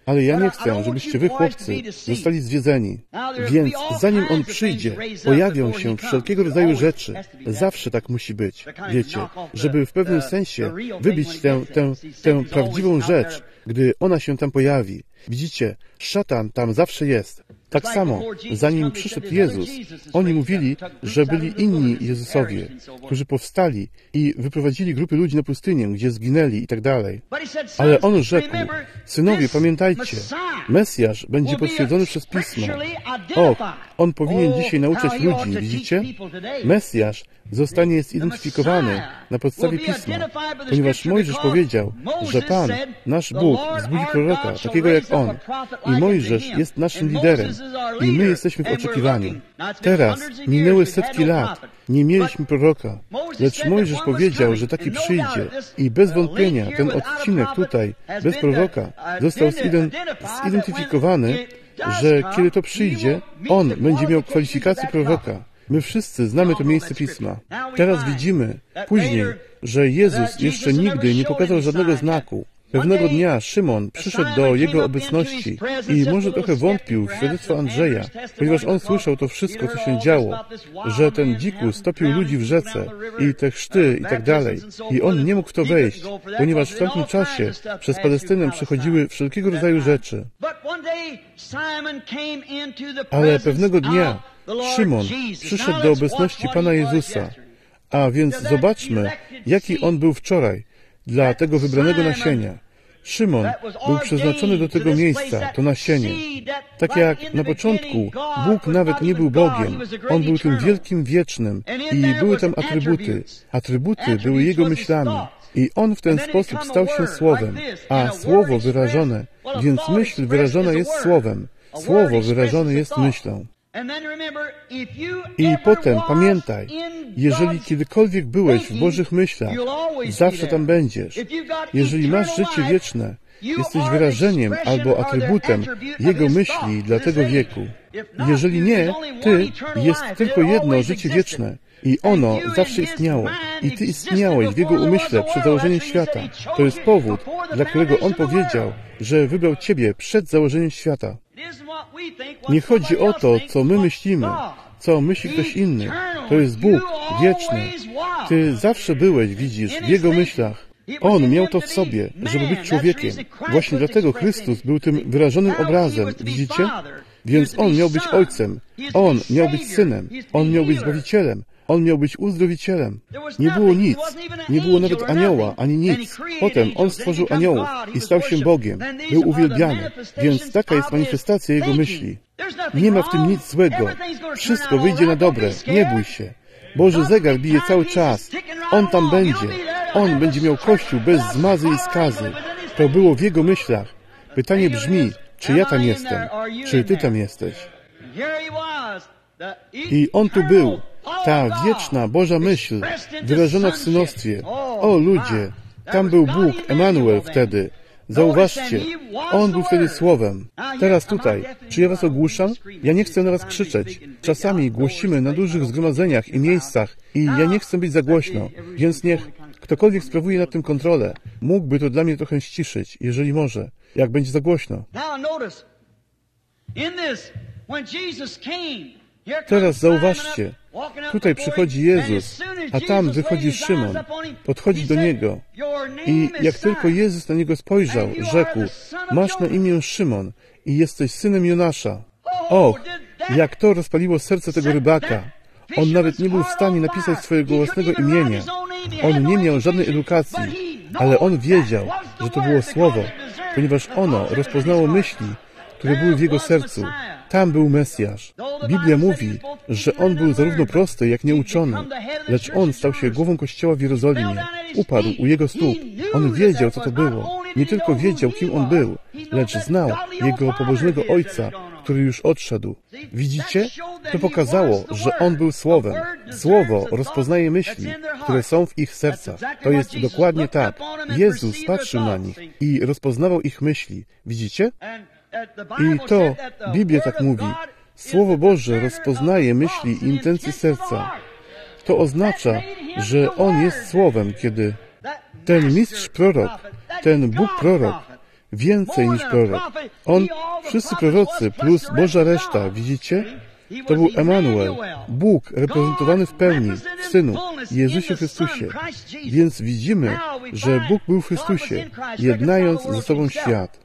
Ale ja nie chcę, żebyście wy, chłopcy, zostali zwiedzeni. Więc zanim On przyjdzie, pojawią się wszelkiego rodzaju rzeczy. Zawsze tak musi być, wiecie, żeby w pewnym sensie wybić tę, tę, tę prawdziwą rzecz, gdy ona się tam pojawi. Widzicie, szatan tam zawsze jest. Tak samo, zanim przyszedł Jezus, oni mówili, że byli inni Jezusowie, którzy powstali i wyprowadzili grupy ludzi na pustynię, gdzie zginęli i tak dalej. Ale On rzekł, synowie, pamiętajcie, Mesjasz będzie potwierdzony przez Pismo. O, On powinien dzisiaj nauczać ludzi, widzicie? Mesjasz zostanie zidentyfikowany na podstawie Pisma, ponieważ Mojżesz powiedział, że Pan, nasz Bóg, wzbudzi proroka, takiego jak On. I Mojżesz jest naszym liderem. I my jesteśmy w oczekiwaniu. Teraz minęły setki lat. Nie mieliśmy proroka. Lecz Mojżesz powiedział, że taki przyjdzie. I bez wątpienia ten odcinek tutaj, bez proroka, został zidentyfikowany, że kiedy to przyjdzie, on będzie miał kwalifikacje proroka. My wszyscy znamy to miejsce Pisma. Teraz widzimy później, że Jezus jeszcze nigdy nie pokazał żadnego znaku. Pewnego dnia Szymon przyszedł do Jego obecności i może trochę wątpił w świadectwo Andrzeja, ponieważ on słyszał to wszystko, co się działo, że ten dzikus topił ludzi w rzece i te chrzty i tak dalej. I on nie mógł w to wejść, ponieważ w tamtym czasie przez Palestynę przychodziły wszelkiego rodzaju rzeczy. Ale pewnego dnia Szymon przyszedł do obecności Pana Jezusa. A więc zobaczmy, jaki on był wczoraj dla tego wybranego nasienia. Szymon był przeznaczony do tego miejsca, to nasienie. Tak jak na początku Bóg nawet nie był Bogiem, On był tym wielkim, wiecznym i były tam atrybuty. Atrybuty były Jego myślami. I On w ten sposób stał się Słowem, a Słowo wyrażone, więc myśl wyrażona jest Słowem. Słowo wyrażone jest myślą. I potem pamiętaj, jeżeli kiedykolwiek byłeś w Bożych myślach, zawsze tam będziesz. Jeżeli masz życie wieczne, jesteś wyrażeniem albo atrybutem Jego myśli dla tego wieku. Jeżeli nie, Ty jest tylko jedno życie wieczne i ono zawsze istniało. I Ty istniałeś w Jego umyśle przed założeniem świata. To jest powód, dla którego On powiedział, że wybrał Ciebie przed założeniem świata. Nie chodzi o to, co my myślimy, co myśli ktoś inny. To jest Bóg, wieczny. Ty zawsze byłeś, widzisz, w Jego myślach. On miał to w sobie, żeby być człowiekiem. Właśnie dlatego Chrystus był tym wyrażonym obrazem, widzicie? Więc On miał być Ojcem, On miał być Synem, On miał być Zbawicielem, On miał być uzdrowicielem. Nie było nic, nie było nawet anioła, ani nic. Potem On stworzył aniołów i stał się Bogiem. Był uwielbiany, więc taka jest manifestacja Jego myśli. Nie ma w tym nic złego. Wszystko wyjdzie na dobre, nie bój się. Boży zegar bije cały czas. On tam będzie. On będzie miał Kościół bez zmazy i skazy. To było w Jego myślach. Pytanie brzmi, czy ja tam jestem? Czy Ty tam jesteś? I On tu był. Ta wieczna Boża myśl, wyrażona w synostwie. O ludzie, tam był Bóg, Emanuel wtedy. Zauważcie, On był wtedy Słowem. Teraz tutaj, czy ja was ogłuszam? Ja nie chcę na was krzyczeć. Czasami głosimy na dużych zgromadzeniach i miejscach i ja nie chcę być za głośno, więc niech ktokolwiek sprawuje nad tym kontrolę, mógłby to dla mnie trochę ściszyć, jeżeli może, jak będzie za głośno. Teraz zauważcie, tutaj przychodzi Jezus, a tam wychodzi Szymon, podchodzi do Niego i jak tylko Jezus na Niego spojrzał, rzekł, masz na imię Szymon i jesteś synem Jonasza. Och, jak to rozpaliło serce tego rybaka. On nawet nie był w stanie napisać swojego własnego imienia. On nie miał żadnej edukacji, ale on wiedział, że to było Słowo, ponieważ ono rozpoznało myśli, które były w jego sercu. Tam był Mesjasz. Biblia mówi, że on był zarówno prosty, jak nieuczony, lecz on stał się głową Kościoła w Jerozolimie. Upadł u jego stóp. On wiedział, co to było. Nie tylko wiedział, kim on był, lecz znał jego pobożnego Ojca, który już odszedł. Widzicie? To pokazało, że on był Słowem. Słowo rozpoznaje myśli, które są w ich sercach. To jest dokładnie tak. Jezus patrzył na nich i rozpoznawał ich myśli. Widzicie? I to, Biblia tak mówi, Słowo Boże rozpoznaje myśli i intencje serca. To oznacza, że On jest Słowem, kiedy ten mistrz prorok, ten Bóg prorok więcej niż prorok. On, wszyscy prorocy plus Boża reszta, widzicie? To był Emanuel, Bóg reprezentowany w pełni, w Synu, Jezusie Chrystusie. Więc widzimy, że Bóg był w Chrystusie, jednając ze sobą świat.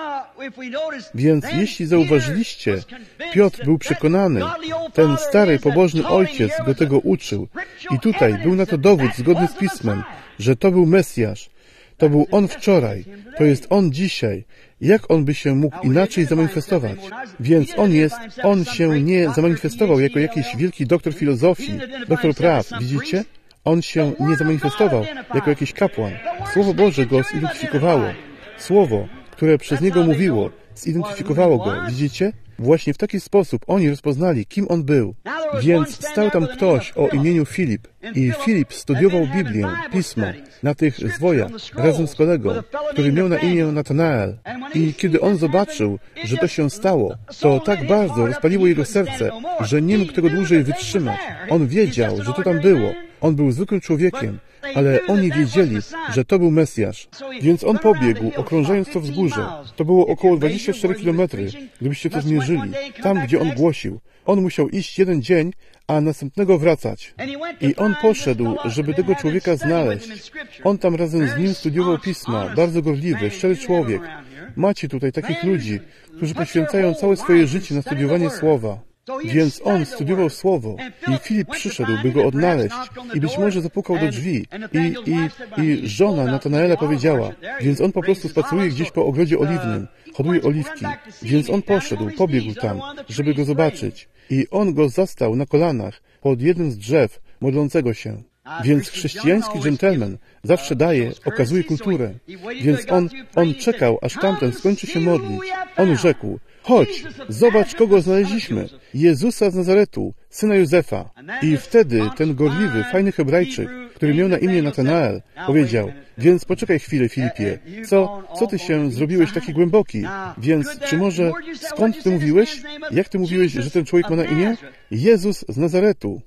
Więc jeśli zauważyliście, Piotr był przekonany, ten stary, pobożny ojciec go tego uczył i tutaj był na to dowód zgodny z Pismem, że to był Mesjasz. To był On wczoraj, to jest On dzisiaj. Jak On by się mógł inaczej zamanifestować? Więc On jest, On się nie zamanifestował jako jakiś wielki doktor filozofii, doktor praw, widzicie? On się nie zamanifestował jako jakiś kapłan. Słowo Boże go zidentyfikowało. Słowo, które przez Niego mówiło, zidentyfikowało go, widzicie? Właśnie w taki sposób oni rozpoznali, kim on był. Więc stał tam ktoś o imieniu Filip i Filip studiował Biblię, Pismo, na tych zwojach, razem z kolegą, który miał na imię Natanael. I kiedy on zobaczył, że to się stało, to tak bardzo rozpaliło jego serce, że nie mógł tego dłużej wytrzymać. On wiedział, że to tam było. On był zwykłym człowiekiem, ale oni wiedzieli, że to był Mesjasz. Więc on pobiegł, okrążając to wzgórze. To było około dwadzieścia cztery kilometry, gdybyście to zmierzyli. Tam, gdzie on głosił. On musiał iść jeden dzień, a następnego wracać. I on poszedł, żeby tego człowieka znaleźć. On tam razem z nim studiował Pisma, bardzo gorliwy, szczery człowiek. Macie tutaj takich ludzi, którzy poświęcają całe swoje życie na studiowanie Słowa. Więc on studiował Słowo i Filip przyszedł, by go odnaleźć i być może zapukał do drzwi i, i, i żona Natanaela powiedziała, więc on po prostu spaceruje gdzieś po ogrodzie oliwnym, hoduje oliwki, więc on poszedł, pobiegł tam, żeby go zobaczyć i on go zastał na kolanach pod jednym z drzew, modlącego się. Więc chrześcijański dżentelmen zawsze daje, okazuje kulturę. Więc on, on czekał, aż tamten skończy się modlić. On rzekł, chodź, zobacz, kogo znaleźliśmy. Jezusa z Nazaretu, syna Józefa. I wtedy ten gorliwy, fajny Hebrajczyk, który miał na imię Natanael, powiedział, więc poczekaj chwilę, Filipie, co, co ty się zrobiłeś taki głęboki? Więc czy może, skąd ty mówiłeś? Jak ty mówiłeś, że ten człowiek ma na imię? Jezus z Nazaretu.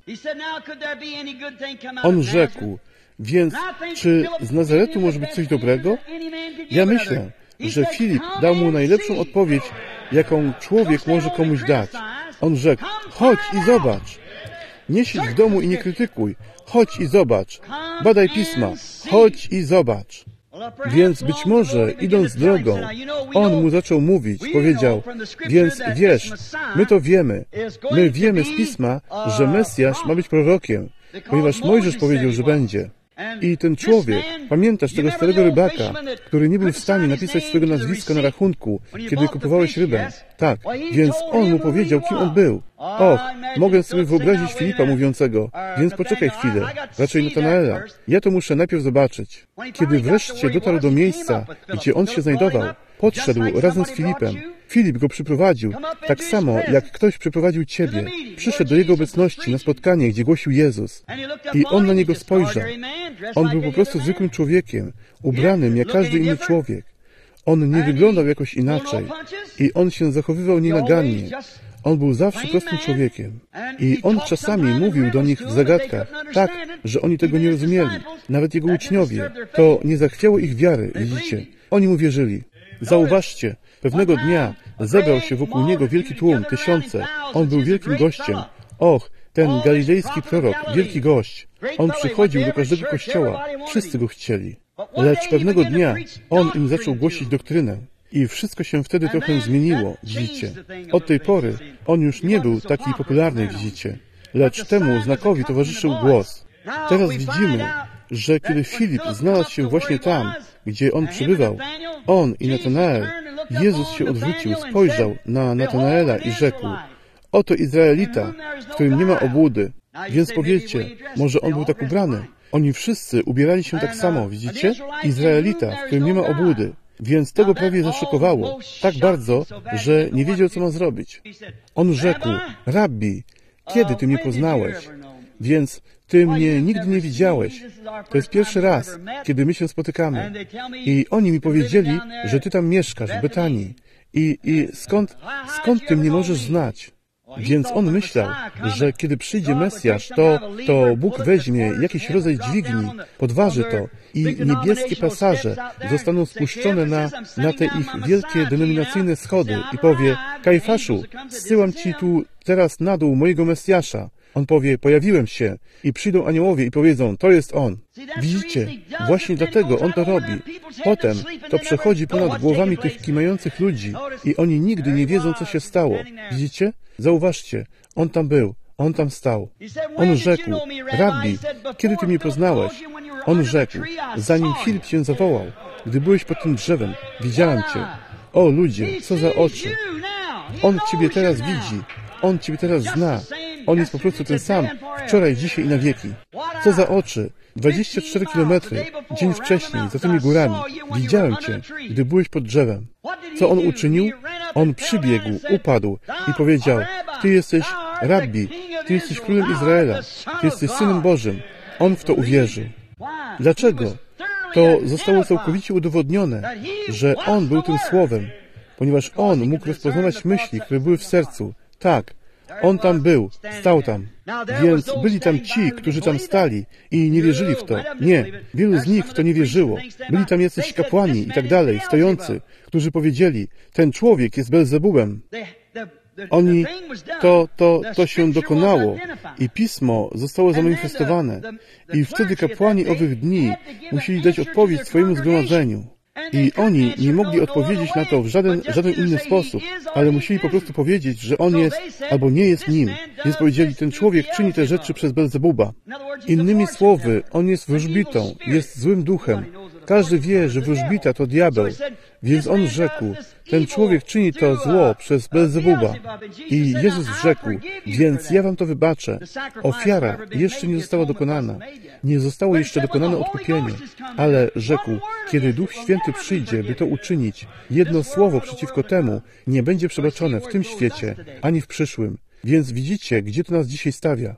On rzekł, więc czy z Nazaretu może być coś dobrego? Ja myślę, że Filip dał mu najlepszą odpowiedź, jaką człowiek może komuś dać. On rzekł, chodź i zobacz. Nie siedź w domu i nie krytykuj. Chodź i zobacz. Badaj Pisma. Chodź i zobacz. Więc być może, idąc drogą, on mu zaczął mówić, powiedział, więc wiesz, my to wiemy. My wiemy z Pisma, że Mesjasz ma być prorokiem, ponieważ Mojżesz powiedział, że będzie. I ten człowiek, pamiętasz tego starego rybaka, który nie był w stanie napisać swojego nazwiska na rachunku, kiedy kupowałeś rybę? Tak, więc on mu powiedział, kim on był. Och, mogę sobie wyobrazić Filipa mówiącego, więc poczekaj chwilę, raczej Natanaela. Ja to muszę najpierw zobaczyć. Kiedy wreszcie dotarł do miejsca, gdzie on się znajdował, podszedł razem z Filipem. Filip go przyprowadził, tak samo jak ktoś przyprowadził ciebie. Przyszedł do jego obecności na spotkanie, gdzie głosił Jezus. I on na niego spojrzał. On był po prostu zwykłym człowiekiem, ubranym jak każdy inny człowiek. On nie wyglądał jakoś inaczej. I on się zachowywał nienagannie. On był zawsze prostym człowiekiem. I on czasami mówił do nich w zagadkach, tak, że oni tego nie rozumieli. Nawet jego uczniowie. To nie zachwiało ich wiary, widzicie. Oni mu wierzyli. Zauważcie, pewnego dnia zebrał się wokół niego wielki tłum, tysiące. On był wielkim gościem. Och, ten galilejski prorok, wielki gość. On przychodził do każdego kościoła. Wszyscy go chcieli. Lecz pewnego dnia on im zaczął głosić doktrynę. I wszystko się wtedy trochę zmieniło, widzicie. Od tej pory on już nie był taki popularny, widzicie. Lecz temu znakowi towarzyszył głos. Teraz widzimy, że kiedy Filip znalazł się właśnie tam, gdzie on przebywał, on i Natanael, Jezus się odwrócił, spojrzał na Natanaela i rzekł, oto Izraelita, w którym nie ma obłudy. Więc powiedzcie, może on był tak ubrany? Oni wszyscy ubierali się tak samo, widzicie? Izraelita, w którym nie ma obłudy. Więc to go prawie zaszokowało, tak bardzo, że nie wiedział, co ma zrobić. On rzekł, Rabbi, kiedy ty mnie poznałeś? Więc ty mnie nigdy nie widziałeś. To jest pierwszy raz, kiedy my się spotykamy. I oni mi powiedzieli, że ty tam mieszkasz, w Betanii. I, i skąd, skąd ty mnie możesz znać? Więc on myślał, że kiedy przyjdzie Mesjasz, to, to Bóg weźmie jakiś rodzaj dźwigni, podważy to i niebieskie pasaże zostaną spuszczone na, na te ich wielkie denominacyjne schody i powie: Kajfaszu, zsyłam Ci tu teraz na dół mojego Mesjasza. On powie: pojawiłem się, i przyjdą aniołowie i powiedzą: to jest on. Widzicie, właśnie dlatego on to robi. Potem to przechodzi ponad głowami tych kimających ludzi i oni nigdy nie wiedzą, co się stało. Widzicie? Zauważcie, on tam był, on tam stał. On rzekł: Rabbi, kiedy Ty mnie poznałeś? On rzekł: zanim Filip Cię zawołał, gdy byłeś pod tym drzewem, widziałem Cię. O ludzie, co za oczy! On Ciebie teraz widzi, on Ciebie teraz zna. On jest po prostu ten sam, wczoraj, dzisiaj i na wieki. Co za oczy! dwadzieścia cztery kilometry, dzień wcześniej, za tymi górami. Widziałem Cię, gdy byłeś pod drzewem. Co on uczynił? On przybiegł, upadł i powiedział: Ty jesteś Rabbi, Ty jesteś królem Izraela, Ty jesteś Synem Bożym. On w to uwierzył. Dlaczego? To zostało całkowicie udowodnione, że On był tym Słowem, ponieważ On mógł rozpoznawać myśli, które były w sercu. Tak, On tam był, stał tam. Więc byli tam ci, którzy tam stali i nie wierzyli w to. Nie, wielu z nich w to nie wierzyło. Byli tam jacyś kapłani i tak dalej, stojący, którzy powiedzieli: ten człowiek jest Belzebubem. Oni, to, to, to się dokonało i Pismo zostało zamanifestowane i wtedy kapłani owych dni musieli dać odpowiedź swojemu zgromadzeniu. I oni nie mogli odpowiedzieć na to w żaden, żaden inny sposób, ale musieli po prostu powiedzieć, że on jest albo nie jest nim. Więc powiedzieli: ten człowiek czyni te rzeczy przez Belzebuba. Innymi słowy, on jest wróżbitą, jest złym duchem. Każdy wie, że wróżbita to diabeł. Więc on rzekł: ten człowiek czyni to zło przez Belzebuba. I Jezus rzekł: więc ja wam to wybaczę. Ofiara jeszcze nie została dokonana. Nie zostało jeszcze dokonane odkupienie. Ale rzekł: kiedy Duch Święty przyjdzie, by to uczynić, jedno słowo przeciwko temu nie będzie przebaczone w tym świecie, ani w przyszłym. Więc widzicie, gdzie to nas dzisiaj stawia.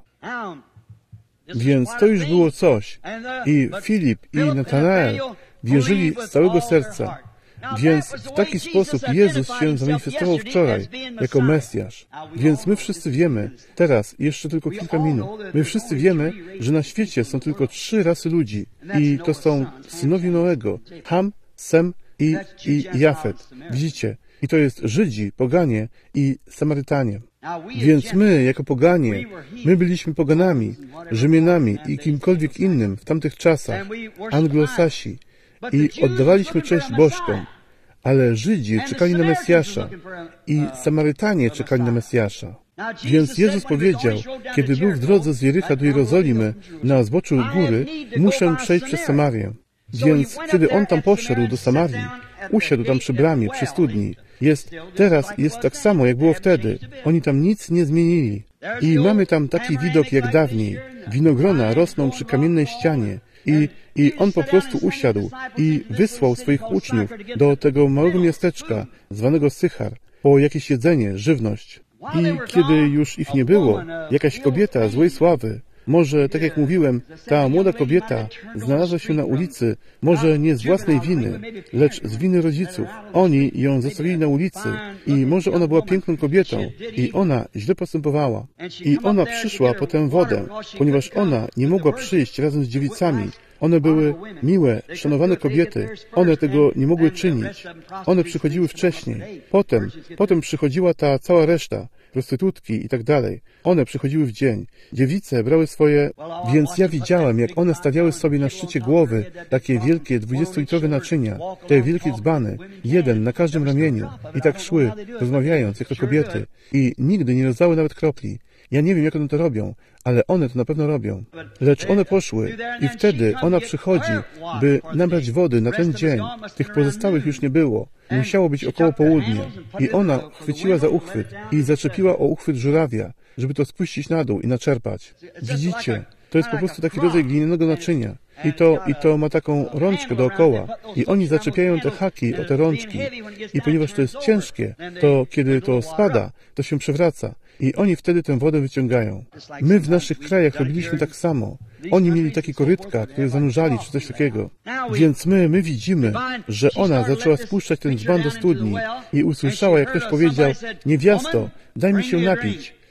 Więc to już było coś. I Filip i Natanael wierzyli z całego serca. Więc w taki sposób Jezus się zamanifestował wczoraj jako Mesjasz. Więc my wszyscy wiemy, teraz jeszcze tylko kilka minut, my wszyscy wiemy, że na świecie są tylko trzy rasy ludzi i to są synowie Noego: Ham, Sem i, i Jafet. Widzicie? I to jest Żydzi, poganie i Samarytanie. Więc my, jako poganie, my byliśmy poganami, Rzymianami i kimkolwiek innym w tamtych czasach, Anglosasi, i oddawaliśmy cześć bożkom. Ale Żydzi czekali na Mesjasza i Samarytanie czekali na Mesjasza. Więc Jezus powiedział, kiedy był w drodze z Jericha do Jerozolimy na zboczu góry: muszę przejść przez Samarię. Więc kiedy On tam poszedł do Samarii, usiadł tam przy bramie, przy studni. Jest, teraz jest tak samo, jak było wtedy. Oni tam nic nie zmienili. I mamy tam taki widok jak dawniej. Winogrona rosną przy kamiennej ścianie. I, I on po prostu usiadł i wysłał swoich uczniów do tego małego miasteczka, zwanego Sychar, po jakieś jedzenie, żywność. I kiedy już ich nie było, jakaś kobieta złej sławy, może, tak jak mówiłem, ta młoda kobieta znalazła się na ulicy, może nie z własnej winy, lecz z winy rodziców. Oni ją zostawili na ulicy i może ona była piękną kobietą i ona źle postępowała. I ona przyszła po tę wodę, ponieważ ona nie mogła przyjść razem z dziewicami. One były miłe, szanowane kobiety. One tego nie mogły czynić. One przychodziły wcześniej. Potem, potem przychodziła ta cała reszta, prostytutki i tak dalej. One przychodziły w dzień. Dziewice brały swoje... Więc ja widziałem, jak one stawiały sobie na szczycie głowy takie wielkie dwudziestolitrowe naczynia, te wielkie dzbany, jeden na każdym ramieniu. I tak szły, rozmawiając jako kobiety. I nigdy nie rozdały nawet kropli. Ja nie wiem, jak one to robią, ale one to na pewno robią. Lecz one poszły i wtedy ona przychodzi, by nabrać wody na ten dzień. Tych pozostałych już nie było. Musiało być około południa. I ona chwyciła za uchwyt i zaczepiła o uchwyt żurawia, żeby to spuścić na dół i naczerpać. Widzicie? To jest po prostu taki rodzaj glinianego naczynia. I to, I to ma taką rączkę dookoła. I oni zaczepiają te haki o te rączki. I ponieważ to jest ciężkie, to kiedy to spada, to się przewraca. I oni wtedy tę wodę wyciągają. My w naszych krajach robiliśmy tak samo. Oni mieli takie korytka, które zanurzali, czy coś takiego. Więc my, my widzimy, że ona zaczęła spuszczać ten dzban do studni i usłyszała, jak ktoś powiedział: niewiasto, daj mi się napić.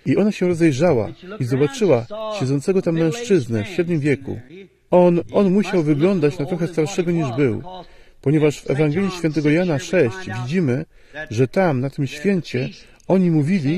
I ona się rozejrzała i zobaczyła siedzącego tam mężczyznę w średnim wieku. On, on musiał wyglądać na trochę starszego niż był, ponieważ w Ewangelii Świętego Jana sześć widzimy, że tam, na tym święcie, oni mówili,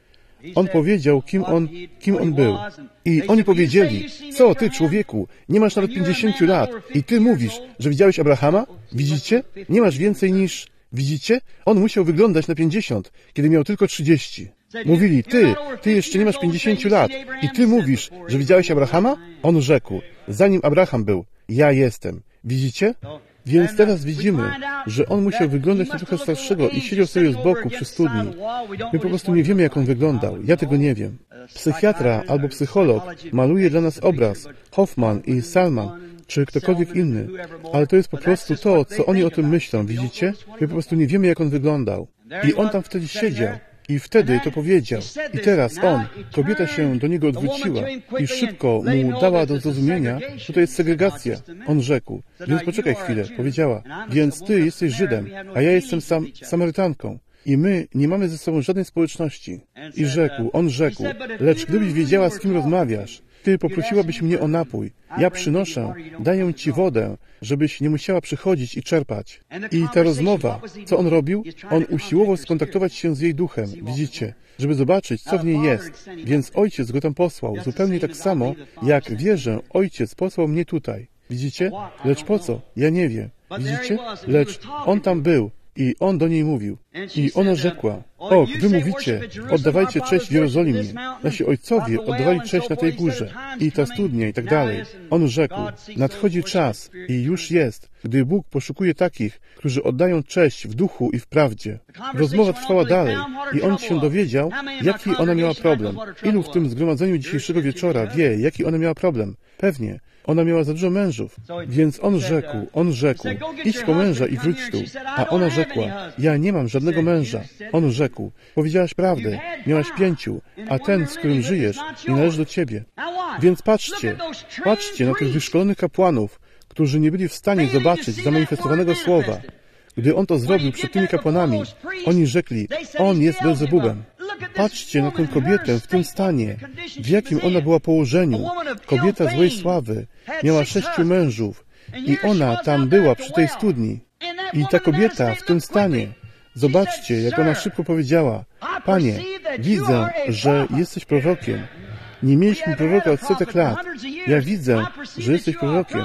on powiedział, kim on, kim on był. I oni powiedzieli, co ty, człowieku, nie masz nawet pięćdziesięciu lat i ty mówisz, że widziałeś Abrahama? Widzicie? Nie masz więcej niż... Widzicie? On musiał wyglądać na pięćdziesiąt, kiedy miał tylko trzydzieści. Mówili, ty, ty jeszcze nie masz pięćdziesięciu lat i ty mówisz, że widziałeś Abrahama? On rzekł, zanim Abraham był, ja jestem. Widzicie? Więc teraz widzimy, że on musiał wyglądać na trochę starszego i siedział sobie z boku przy studni. My po prostu nie wiemy, jak on wyglądał. Ja tego nie wiem. Psychiatra albo psycholog maluje dla nas obraz, Hoffman i Salman, czy ktokolwiek inny, ale to jest po prostu to, co oni o tym myślą, widzicie? My po prostu nie wiemy, jak on wyglądał. I on tam wtedy siedział. I wtedy to powiedział. I teraz on, kobieta się do niego odwróciła i szybko mu dała do zrozumienia, że to jest segregacja. On rzekł, więc poczekaj chwilę, powiedziała, więc ty jesteś Żydem, a ja jestem sam Samarytanką. I my nie mamy ze sobą żadnej społeczności. I rzekł, on rzekł, lecz gdybyś wiedziała, z kim rozmawiasz, ty poprosiłabyś mnie o napój. Ja przynoszę, daję ci wodę, żebyś nie musiała przychodzić i czerpać. I ta rozmowa, co on robił? On usiłował skontaktować się z jej duchem, widzicie, żeby zobaczyć, co w niej jest. Więc ojciec go tam posłał, zupełnie tak samo, jak wierzę, ojciec posłał mnie tutaj. Widzicie? Lecz po co? Ja nie wiem. Widzicie? Lecz on tam był. I on do niej mówił. I ona rzekła, och, wy mówicie, oddawajcie cześć w Jerozolimie. Nasi ojcowie oddawali cześć na tej górze. I ta studnia i tak dalej. On rzekł, nadchodzi czas i już jest, gdy Bóg poszukuje takich, którzy oddają cześć w duchu i w prawdzie. Rozmowa trwała dalej i on się dowiedział, jaki ona miała problem. Ilu w tym zgromadzeniu dzisiejszego wieczora wie, jaki ona miała problem? Pewnie. Ona miała za dużo mężów. Więc on rzekł, on rzekł, idź po męża i wróć tu. A ona rzekła, ja nie mam żadnego męża. On rzekł, powiedziałaś prawdę, miałaś pięciu, a ten, z którym żyjesz, nie należy do ciebie. Więc patrzcie, patrzcie na tych wyszkolonych kapłanów, którzy nie byli w stanie zobaczyć zamanifestowanego słowa. Gdy on to zrobił przed tymi kapłanami, oni rzekli, on jest Belzebubem. Patrzcie na tę kobietę w tym stanie, w jakim ona była położeniu. Kobieta złej sławy, miała sześciu mężów i ona tam była przy tej studni. I ta kobieta w tym stanie, zobaczcie, jak ona szybko powiedziała, Panie, widzę, że jesteś prorokiem. Nie mieliśmy proroka od setek lat. Ja widzę, że jesteś prorokiem.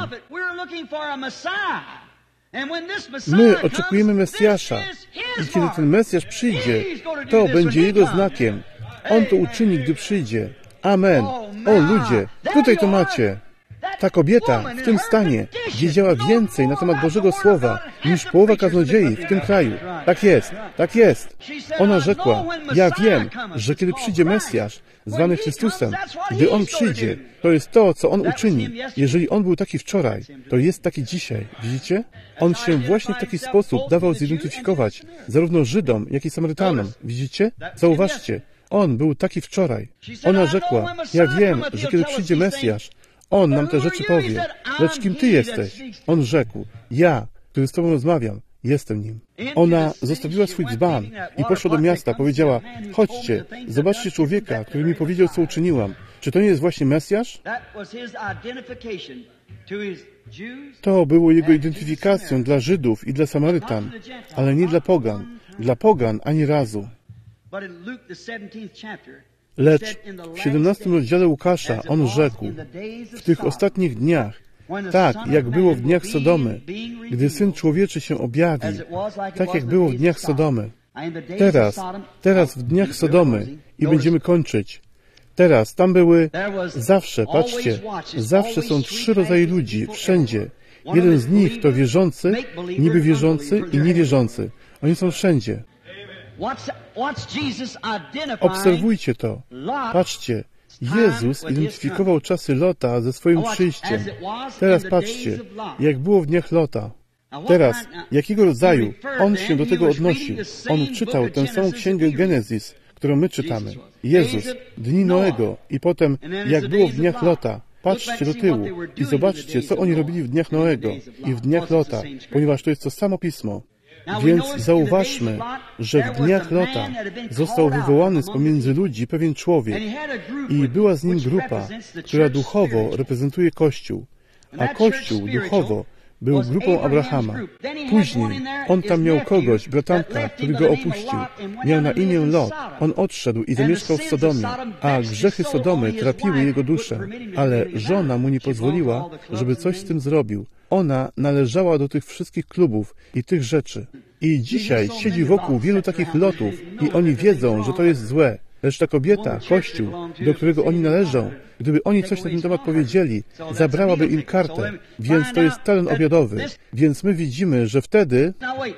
My oczekujemy Mesjasza i kiedy ten Mesjasz przyjdzie, to będzie Jego znakiem. On to uczyni, gdy przyjdzie. Amen. O ludzie, tutaj to macie. Ta kobieta w tym stanie wiedziała więcej na temat Bożego Słowa niż połowa kaznodziei w tym kraju. Tak jest, tak jest. Ona rzekła, ja wiem, że kiedy przyjdzie Mesjasz, zwany Chrystusem, gdy On przyjdzie, to jest to, co On uczyni. Jeżeli On był taki wczoraj, to jest taki dzisiaj. Widzicie? On się właśnie w taki sposób dawał zidentyfikować zarówno Żydom, jak i Samarytanom. Widzicie? Zauważcie, On był taki wczoraj. Ona rzekła, ja wiem, że kiedy przyjdzie Mesjasz, On nam te rzeczy powie. Lecz kim Ty jesteś? On rzekł, ja, który z Tobą rozmawiam, jestem nim. Ona zostawiła swój dzban i poszła do miasta, powiedziała, chodźcie, zobaczcie człowieka, który mi powiedział, co uczyniłam. Czy to nie jest właśnie Mesjasz? To było jego identyfikacją dla Żydów i dla Samarytan, ale nie dla pogan. Dla pogan ani razu. Lecz w siedemnastym rozdziale Łukasza on rzekł, w tych ostatnich dniach, tak jak było w dniach Sodomy, gdy Syn Człowieczy się objawi, tak jak było w dniach Sodomy. Teraz, teraz w dniach Sodomy i będziemy kończyć. Teraz, tam były zawsze, patrzcie, zawsze są trzy rodzaje ludzi, wszędzie. Jeden z nich to wierzący, niby wierzący i niewierzący. Oni są wszędzie. Obserwujcie to. Patrzcie, Jezus identyfikował czasy Lota ze swoim przyjściem. Teraz patrzcie, jak było w dniach Lota. Teraz, jakiego rodzaju On się do tego odnosił? On czytał tę samą księgę Genezis, którą my czytamy. Jezus, dni Noego i potem, jak było w dniach Lota. Patrzcie do tyłu i zobaczcie, co oni robili w dniach Noego i w dniach Lota, ponieważ to jest to samo Pismo. Więc zauważmy, że w dniach Lota został wywołany z pomiędzy ludzi pewien człowiek i była z nim grupa, która duchowo reprezentuje Kościół, a Kościół duchowo był grupą Abrahama. Później on tam miał kogoś, bratanka, który go opuścił. Miał na imię Lot. On odszedł i zamieszkał w Sodomie, a grzechy Sodomy trapiły jego duszę. Ale żona mu nie pozwoliła, żeby coś z tym zrobił. Ona należała do tych wszystkich klubów i tych rzeczy. I dzisiaj siedzi wokół wielu takich Lotów i oni wiedzą, że to jest złe. Lecz ta kobieta, Kościół, do którego oni należą, gdyby oni coś na ten temat powiedzieli, zabrałaby im kartę. Więc to jest talent obiadowy. Więc my widzimy, że wtedy...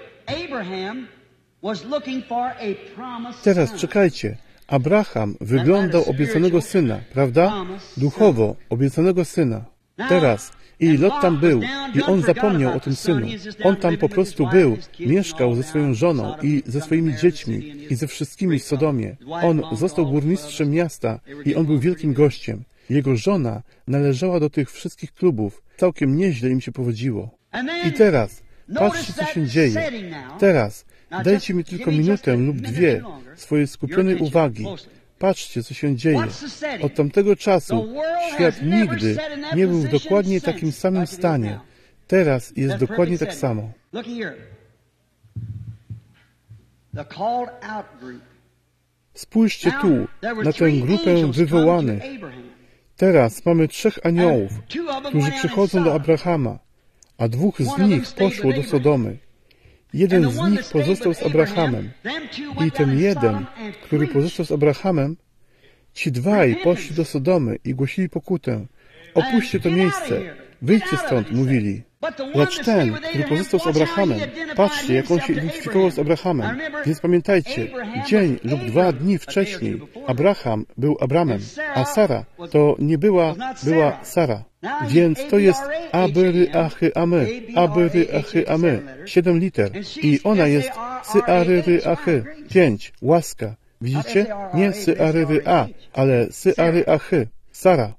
Teraz czekajcie. Abraham wyglądał obiecanego syna, prawda? Duchowo obiecanego syna. Teraz... I Lot tam był i on zapomniał o tym synu. On tam po prostu był, mieszkał ze swoją żoną i ze swoimi dziećmi i ze wszystkimi w Sodomie. On został burmistrzem miasta i on był wielkim gościem. Jego żona należała do tych wszystkich klubów. Całkiem nieźle im się powodziło. I teraz, patrzcie, co się dzieje. Teraz, dajcie mi tylko minutę lub dwie swojej skupionej uwagi. Patrzcie, co się dzieje. Od tamtego czasu świat nigdy nie był w dokładnie takim samym stanie. Teraz jest dokładnie tak samo. Spójrzcie tu, na tę grupę wywołanych. Teraz mamy trzech aniołów, którzy przychodzą do Abrahama, a dwóch z nich poszło do Sodomy. Jeden z nich pozostał z Abrahamem i ten jeden, który pozostał z Abrahamem, ci dwaj poszli do Sodomy i głosili pokutę. Opuśćcie to miejsce, wyjdźcie stąd, mówili. Lecz ten, który pozostał z Abrahamem, patrzcie, jak on się identyfikował z Abrahamem. Więc pamiętajcie, dzień lub dwa dni wcześniej Abraham był Abramem, a Sara to nie była, była Sara. Więc to jest Abery Achy Amy, Abery Achy Amy, siedem liter. I ona jest Syaryry Achy, pięć, łaska. Widzicie? Nie Syaryry A, ale Syary Achy, Sara.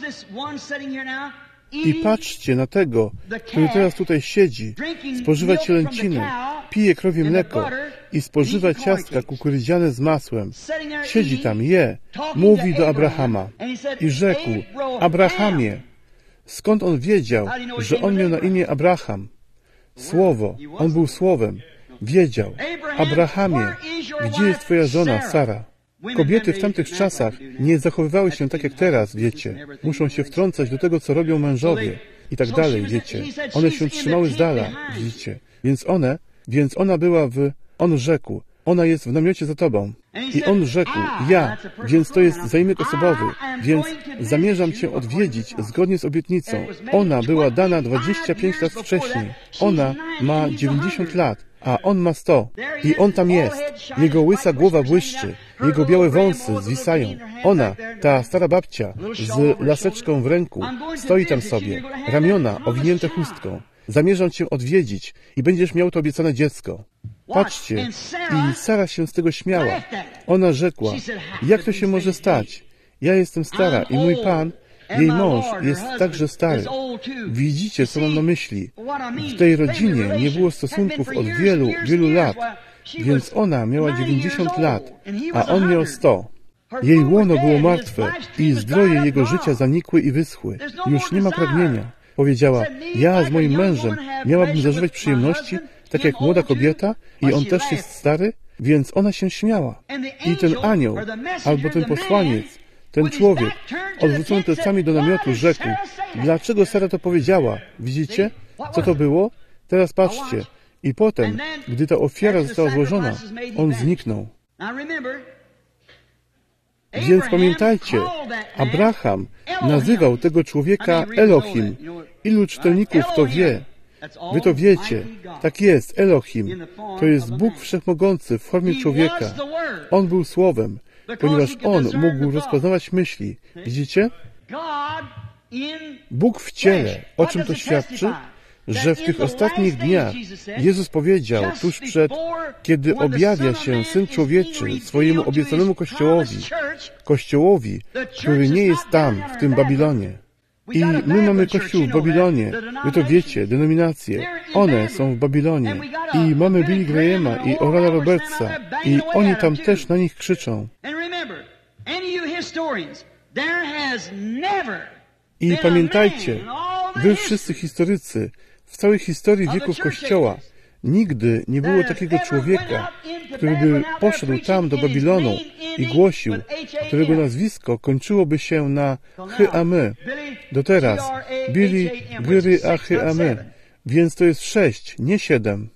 I patrzcie na tego, który teraz tutaj siedzi, spożywa cielęciny, pije krowie mleko i spożywa ciastka kukurydziane z masłem. Siedzi tam, je, mówi do Abrahama i rzekł: Abrahamie. Skąd on wiedział, że on miał na imię Abraham? Słowo, on był słowem. Wiedział: Abrahamie, gdzie jest twoja żona Sara? Kobiety w tamtych czasach nie zachowywały się tak jak teraz, wiecie. Muszą się wtrącać do tego, co robią mężowie i tak dalej, wiecie. One się trzymały z dala, widzicie. Więc one, więc ona była w... On rzekł: ona jest w namiocie za tobą. I on rzekł: ja, więc to jest zaimek osobowy, więc zamierzam cię odwiedzić zgodnie z obietnicą. Ona była dana dwadzieścia pięć lat wcześniej. Ona ma dziewięćdziesiąt lat, a on ma sto. I on tam jest. Jego łysa głowa błyszczy, jego białe wąsy zwisają. Ona, ta stara babcia, z laseczką w ręku, stoi tam sobie, ramiona owinięte chustką. Zamierzam cię odwiedzić i będziesz miał to obiecane dziecko. Patrzcie, i Sara się z tego śmiała. Ona rzekła: jak to się może stać? Ja jestem stara i mój Pan, jej mąż, jest także stary. Widzicie, co mam na myśli? W tej rodzinie nie było stosunków od wielu, wielu lat, więc ona miała dziewięćdziesiąt lat, a on miał sto. Jej łono było martwe i zdroje jego życia zanikły i wyschły. Już nie ma pragnienia. Powiedziała: ja z moim mężem miałabym zażywać przyjemności, tak jak młoda kobieta, i on też jest stary, więc ona się śmiała. I ten anioł, albo ten posłaniec, ten człowiek, odwrócony plecami do namiotu, rzekł: dlaczego Sara to powiedziała? Widzicie, co to było? Teraz patrzcie. I potem, gdy ta ofiara została złożona, on zniknął. Więc pamiętajcie, Abraham nazywał tego człowieka Elohim. Ilu czytelników to wie? Wy to wiecie. Tak jest, Elohim. To jest Bóg Wszechmogący w formie człowieka. On był Słowem, ponieważ On mógł rozpoznawać myśli. Widzicie? Bóg w ciele. O czym to świadczy? Że w tych ostatnich dniach Jezus powiedział tuż przed, kiedy objawia się Syn Człowieczy swojemu obiecanemu Kościołowi, Kościołowi, który nie jest tam, w tym Babilonie. I my mamy Kościół w Babilonie. Wy to wiecie, denominacje. One są w Babilonie. I mamy Billy Grahama i Orala Robertsa. I oni tam też na nich krzyczą. I pamiętajcie, wy wszyscy historycy, w całej historii wieków Kościoła nigdy nie było takiego człowieka, który by poszedł tam do Babilonu i głosił, którego nazwisko kończyłoby się na Hy-Amy. Do teraz Billy Graham, więc to jest sześć, nie siedem.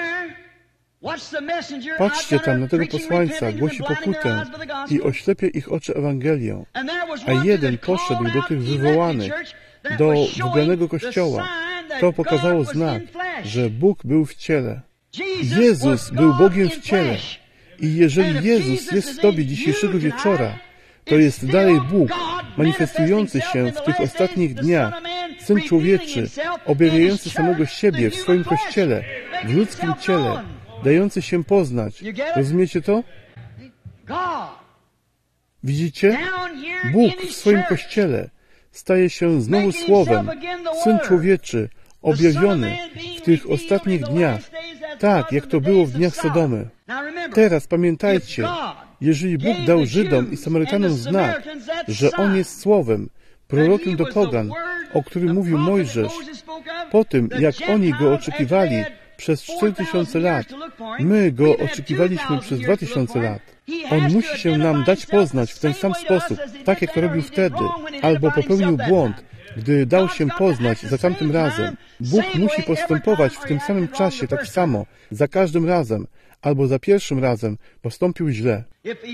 Patrzcie tam na tego posłańca, głosi pokutę i oślepia ich oczy Ewangelią. A jeden poszedł do tych wywołanych, do wybranego Kościoła. To pokazało znak, że Bóg był w ciele. Jezus był Bogiem w ciele. I jeżeli Jezus jest w Tobie dzisiejszego wieczora, to jest dalej Bóg, manifestujący się w tych ostatnich dniach, Syn Człowieczy, objawiający samego siebie w swoim Kościele, w ludzkim ciele, dający się poznać. Rozumiecie to? Widzicie? Bóg w swoim Kościele staje się znowu Słowem, Syn Człowieczy, objawiony w tych ostatnich dniach, tak jak to było w dniach Sodomy. Teraz pamiętajcie, jeżeli Bóg dał Żydom i Samarytanom znak, że On jest Słowem, prorokiem do pogan, o którym mówił Mojżesz, po tym, jak oni Go oczekiwali przez cztery tysiące lat, my Go oczekiwaliśmy przez dwa tysiące lat. On musi się nam dać poznać w ten sam sposób, tak jak to robił wtedy, albo popełnił błąd, gdy dał się poznać za tamtym razem. Bóg musi postępować w tym samym czasie tak samo, za każdym razem, albo za pierwszym razem postąpił źle.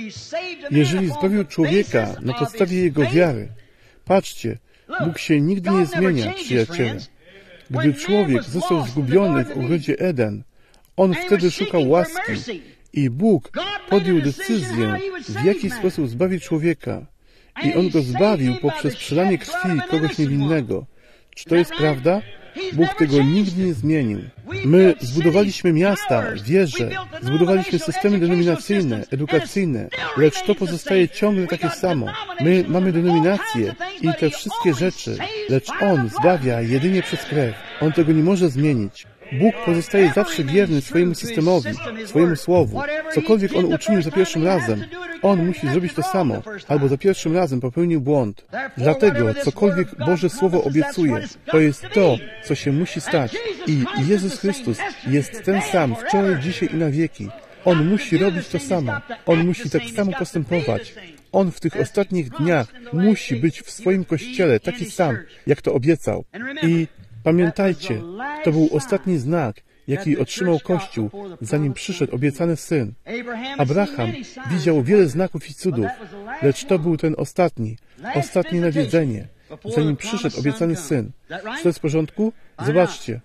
Jeżeli zbawił człowieka na podstawie jego wiary, patrzcie, Bóg się nigdy nie zmienia, przyjaciele. Gdy człowiek został zgubiony w ogrodzie Eden, on wtedy szukał łaski i Bóg podjął decyzję, w jaki sposób zbawi człowieka. I On go zbawił poprzez przelanie krwi kogoś niewinnego. Czy to jest prawda? Bóg tego nigdy nie zmienił. My zbudowaliśmy miasta, wieże, zbudowaliśmy systemy denominacyjne, edukacyjne, lecz to pozostaje ciągle takie samo. My mamy denominacje i te wszystkie rzeczy, lecz On zbawia jedynie przez krew. On tego nie może zmienić. Bóg pozostaje zawsze wierny swojemu systemowi, swojemu słowu. Cokolwiek On uczynił za pierwszym razem, On musi zrobić to samo, albo za pierwszym razem popełnił błąd. Dlatego, cokolwiek Boże Słowo obiecuje, to jest to, co się musi stać. I Jezus Chrystus jest ten sam wczoraj, dzisiaj i na wieki. On musi robić to samo. On musi tak samo postępować. On w tych ostatnich dniach musi być w swoim Kościele taki sam, jak to obiecał. I pamiętajcie, to był ostatni znak, jaki otrzymał Kościół, zanim przyszedł obiecany Syn. Abraham widział wiele znaków i cudów, lecz to był ten ostatni, ostatnie nawiedzenie, zanim przyszedł obiecany Syn. Czy to jest w porządku? Zobaczcie.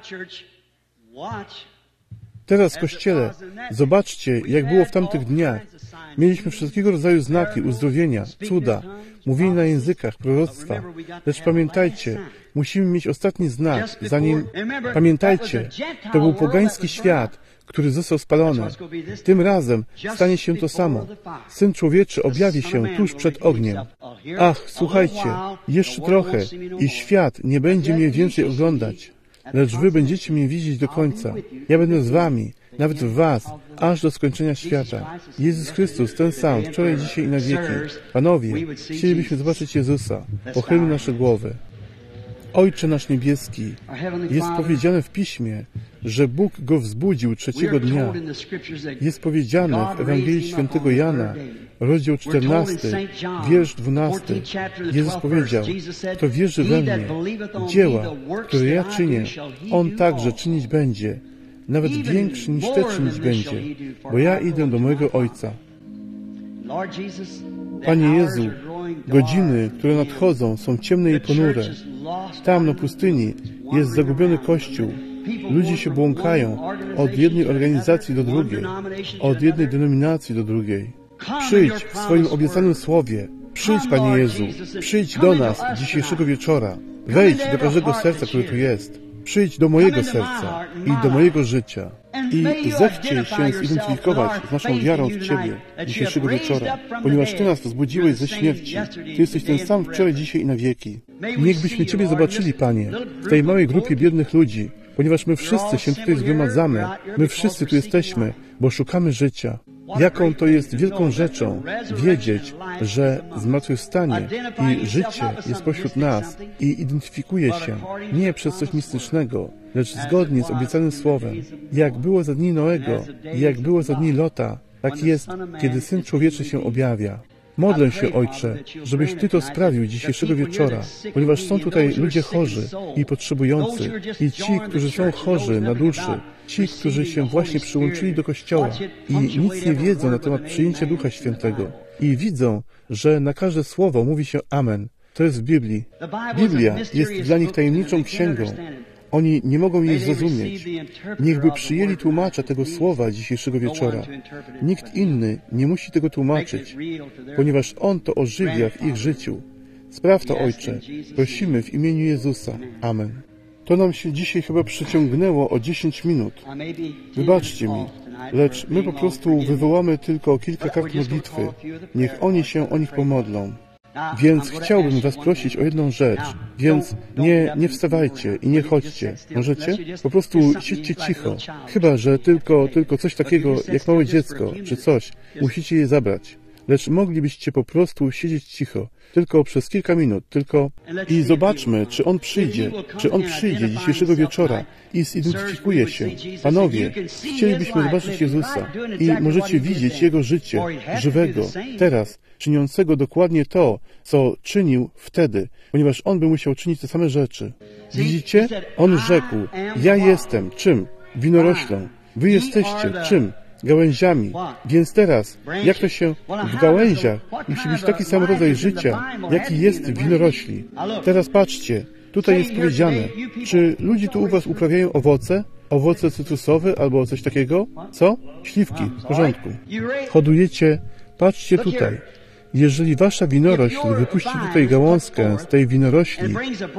Teraz, Kościele, zobaczcie, jak było w tamtych dniach. Mieliśmy wszelkiego rodzaju znaki, uzdrowienia, cuda, mówienie na językach, proroctwa. Lecz pamiętajcie, musimy mieć ostatni znak, zanim... Pamiętajcie, to był pogański świat, który został spalony. Tym razem stanie się to samo. Syn Człowieczy objawi się tuż przed ogniem. Ach, słuchajcie, jeszcze trochę i świat nie będzie mnie więcej oglądać. Lecz wy będziecie mnie widzieć do końca. Ja będę z wami, nawet w was, aż do skończenia świata. Jezus Chrystus, ten sam, wczoraj, dzisiaj i na wieki. Panowie, chcielibyśmy zobaczyć Jezusa. Pochylmy nasze głowy. Ojcze nasz niebieski, jest powiedziane w Piśmie, że Bóg go wzbudził trzeciego dnia. Jest powiedziane w Ewangelii Świętego Jana, rozdział czternasty, wiersz dwunasty. Jezus powiedział, kto wierzy we mnie, dzieła, które ja czynię, on także czynić będzie, nawet większy niż te czynić będzie, bo ja idę do mojego Ojca. Panie Jezu, godziny, które nadchodzą, są ciemne i ponure. Tam na pustyni jest zagubiony Kościół. Ludzie się błąkają od jednej organizacji do drugiej, od jednej denominacji do drugiej. Przyjdź w swoim obiecanym słowie. Przyjdź, Panie Jezu, przyjdź do nas dzisiejszego wieczora. Wejdź do każdego serca, które tu jest. Przyjdź do mojego serca i do mojego życia i zechciej się zidentyfikować z naszą wiarą w Ciebie dzisiejszego wieczora, ponieważ Ty nas wzbudziłeś ze śmierci. Ty jesteś ten sam wczoraj, dzisiaj i na wieki. Niechbyśmy Ciebie zobaczyli, Panie, w tej małej grupie biednych ludzi, ponieważ my wszyscy się tutaj zgromadzamy, my wszyscy tu jesteśmy, bo szukamy życia. Jaką to jest wielką rzeczą wiedzieć, że zmartwychwstanie i życie jest pośród nas i identyfikuje się nie przez coś mistycznego, lecz zgodnie z obiecanym słowem. Jak było za dni Noego i jak było za dni Lota, tak jest, kiedy Syn Człowieczy się objawia. Modlę się, Ojcze, żebyś Ty to sprawił dzisiejszego wieczora, ponieważ są tutaj ludzie chorzy i potrzebujący i ci, którzy są chorzy na duszy, ci, którzy się właśnie przyłączyli do Kościoła i nic nie wiedzą na temat przyjęcia Ducha Świętego i widzą, że na każde słowo mówi się Amen. To jest w Biblii. Biblia jest dla nich tajemniczą księgą. Oni nie mogą jej zrozumieć. Niechby przyjęli tłumacza tego słowa dzisiejszego wieczora. Nikt inny nie musi tego tłumaczyć, ponieważ On to ożywia w ich życiu. Spraw to, Ojcze. Prosimy w imieniu Jezusa. Amen. To nam się dzisiaj chyba przyciągnęło o dziesięć minut. Wybaczcie mi, lecz my po prostu wywołamy tylko kilka kart modlitwy. Niech oni się o nich pomodlą. Więc chciałbym Was prosić o jedną rzecz. Więc nie, nie wstawajcie i nie chodźcie. Możecie? Po prostu siedźcie cicho. Chyba że tylko, tylko coś takiego jak małe dziecko, czy coś. Musicie je zabrać. Lecz moglibyście po prostu siedzieć cicho. Tylko przez kilka minut, tylko... I zobaczmy, czy On przyjdzie, czy On przyjdzie dzisiejszego wieczora i zidentyfikuje się. Panowie, chcielibyśmy zobaczyć Jezusa i możecie widzieć Jego życie, żywego, teraz, czyniącego dokładnie to, co czynił wtedy, ponieważ On by musiał czynić te same rzeczy. Widzicie? On rzekł, ja jestem czym? Winoroślą. Wy jesteście czym? Gałęziami. Więc teraz, jak to się w gałęziach musi być taki sam rodzaj życia, jaki jest w winorośli. Teraz patrzcie, tutaj jest powiedziane, czy ludzie tu u Was uprawiają owoce? Owoce cytrusowe albo coś takiego? Co? Śliwki, w porządku. Hodujecie, patrzcie tutaj. Jeżeli Wasza winorośl wypuści tutaj gałązkę z tej winorośli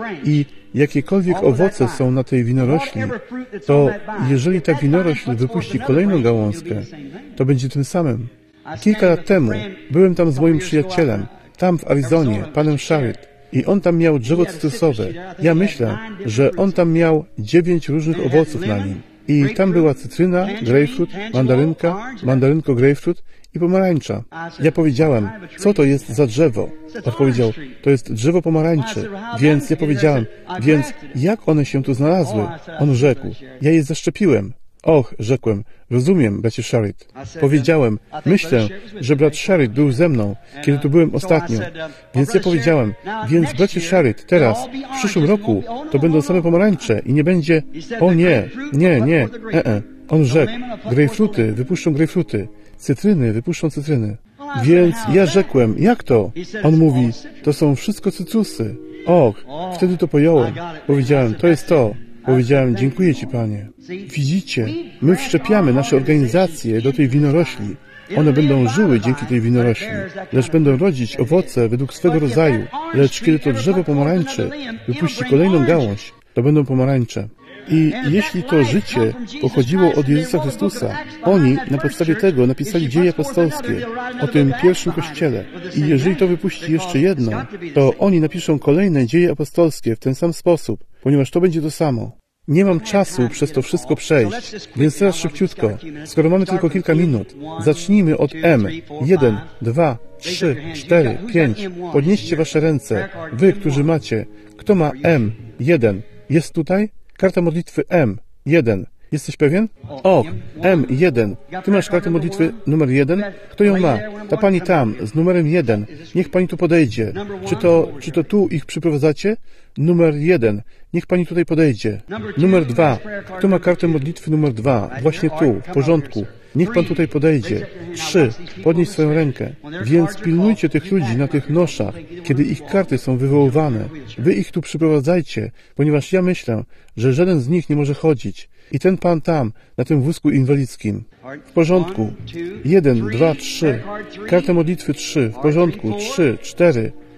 i jakiekolwiek owoce są na tej winorośli, to jeżeli ta winorośl wypuści kolejną gałązkę, to będzie tym samym. Kilka lat temu byłem tam z moim przyjacielem, tam w Arizonie, panem Sharrit, i on tam miał drzewo cytrusowe. Ja myślę, że on tam miał dziewięć różnych owoców na nim. I tam była cytryna, grejpfrut, mandarynka, mandarynko grejpfrut i pomarańcza. Ja powiedziałem, co to jest za drzewo? Odpowiedział, to jest drzewo pomarańczy. Więc ja powiedziałem, więc jak one się tu znalazły? On rzekł, ja je zaszczepiłem. Och, rzekłem, rozumiem, bracie Sharrit. Powiedziałem, myślę, że brat Sharrit był ze mną, kiedy tu byłem ostatnio. Więc ja powiedziałem, więc bracie Sharrit, teraz, w przyszłym roku, to będą same pomarańcze i nie będzie... O nie, nie, nie, e, e. On rzekł, grejpfruty wypuszczą grejpfruty, cytryny wypuszczą cytryny. Więc ja rzekłem, jak to? On mówi, to są wszystko cytrusy. Och, wtedy to pojąłem. Powiedziałem, to jest to. Powiedziałem, dziękuję Ci, Panie. Widzicie, my wszczepiamy nasze organizacje do tej winorośli. One będą żyły dzięki tej winorośli, lecz będą rodzić owoce według swego rodzaju. Lecz kiedy to drzewo pomarańcze wypuści kolejną gałąź, to będą pomarańcze. I jeśli to życie pochodziło od Jezusa Chrystusa, oni na podstawie tego napisali dzieje apostolskie o tym pierwszym Kościele. I jeżeli to wypuści jeszcze jedno, to oni napiszą kolejne dzieje apostolskie w ten sam sposób, ponieważ to będzie to samo. Nie mam czasu przez to wszystko przejść, więc teraz szybciutko, skoro mamy tylko kilka minut, zacznijmy od M. Jeden, dwa, trzy, cztery, pięć. Podnieście Wasze ręce, Wy, którzy macie. Kto ma M? jeden. Jest tutaj? Karta modlitwy M. jeden. Jesteś pewien? Och, M jeden. Ty masz kartę modlitwy numer jeden? Kto ją ma? Ta pani tam, z numerem jeden. Niech pani tu podejdzie. Czy to, czy to tu ich przyprowadzacie? Numer jeden. Niech pani tutaj podejdzie. Numer dwa. Kto ma kartę modlitwy numer dwa? Właśnie tu, w porządku. Niech pan tutaj podejdzie. Trzy. Podnieś swoją rękę. Więc pilnujcie tych ludzi na tych noszach, kiedy ich karty są wywoływane. Wy ich tu przyprowadzajcie, ponieważ ja myślę, że żaden z nich nie może chodzić. I ten pan tam, na tym wózku inwalidzkim. W porządku. Jeden, dwa, trzy. Karta modlitwy trzy. W porządku. Trzy, cztery.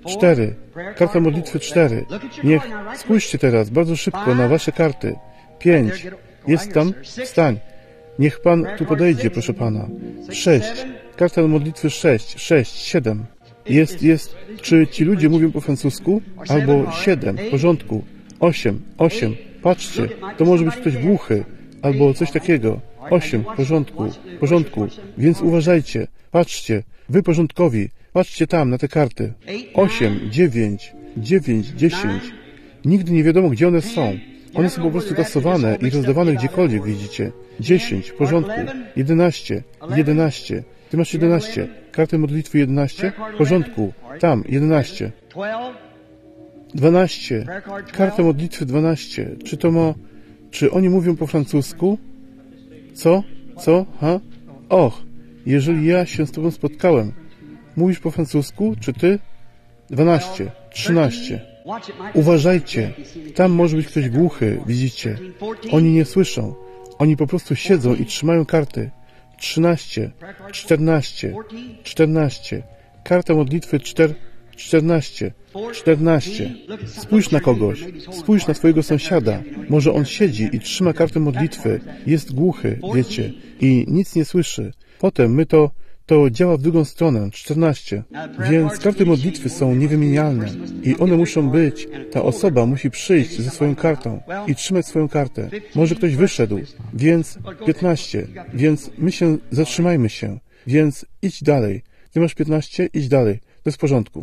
cztery. Karta modlitwy cztery. Niech spójrzcie teraz bardzo szybko na wasze karty. pięć. Jest tam? Wstań. Niech Pan tu podejdzie, proszę Pana. sześć. Karta modlitwy sześć. sześć. siedem. Jest, jest. Czy ci ludzie mówią po francusku? Albo siedem. W porządku. osiem. osiem. Patrzcie. To może być ktoś głuchy. Albo coś takiego. osiem. W porządku. W porządku. Więc uważajcie. Patrzcie. Wy porządkowi. Patrzcie tam na te karty. osiem. dziewięć. dziewięć. dziesięć. Nigdy nie wiadomo, gdzie one są. One są po prostu tasowane i rozdawane gdziekolwiek, widzicie. dziesięć. W porządku. jedenaście. jedenaście. Ty masz jedenaście. Kartę modlitwy jedenaście? W porządku. Tam. jedenaście. dwanaście. Kartę modlitwy dwanaście. Czy to ma... Czy oni mówią po francusku? Co? Co? Ha? Och, jeżeli ja się z Tobą spotkałem. Mówisz po francusku? Czy Ty? dwanaście. trzynaście. Uważajcie. Tam może być ktoś głuchy, widzicie. Oni nie słyszą. Oni po prostu siedzą i trzymają karty. trzynaście. czternaście. czternaście. Karta modlitwy cztery. czternaście. czternaście. Spójrz na kogoś. Spójrz na twojego sąsiada. Może on siedzi i trzyma kartę modlitwy. Jest głuchy, wiecie, i nic nie słyszy. Potem my to... To działa w drugą stronę. czternaście. Więc karty modlitwy są niewymienialne i one muszą być. Ta osoba musi przyjść ze swoją kartą i trzymać swoją kartę. Może ktoś wyszedł. Więc piętnaście. Więc my się zatrzymajmy się. Więc idź dalej. Ty masz piętnaście, idź dalej. To jest w porządku.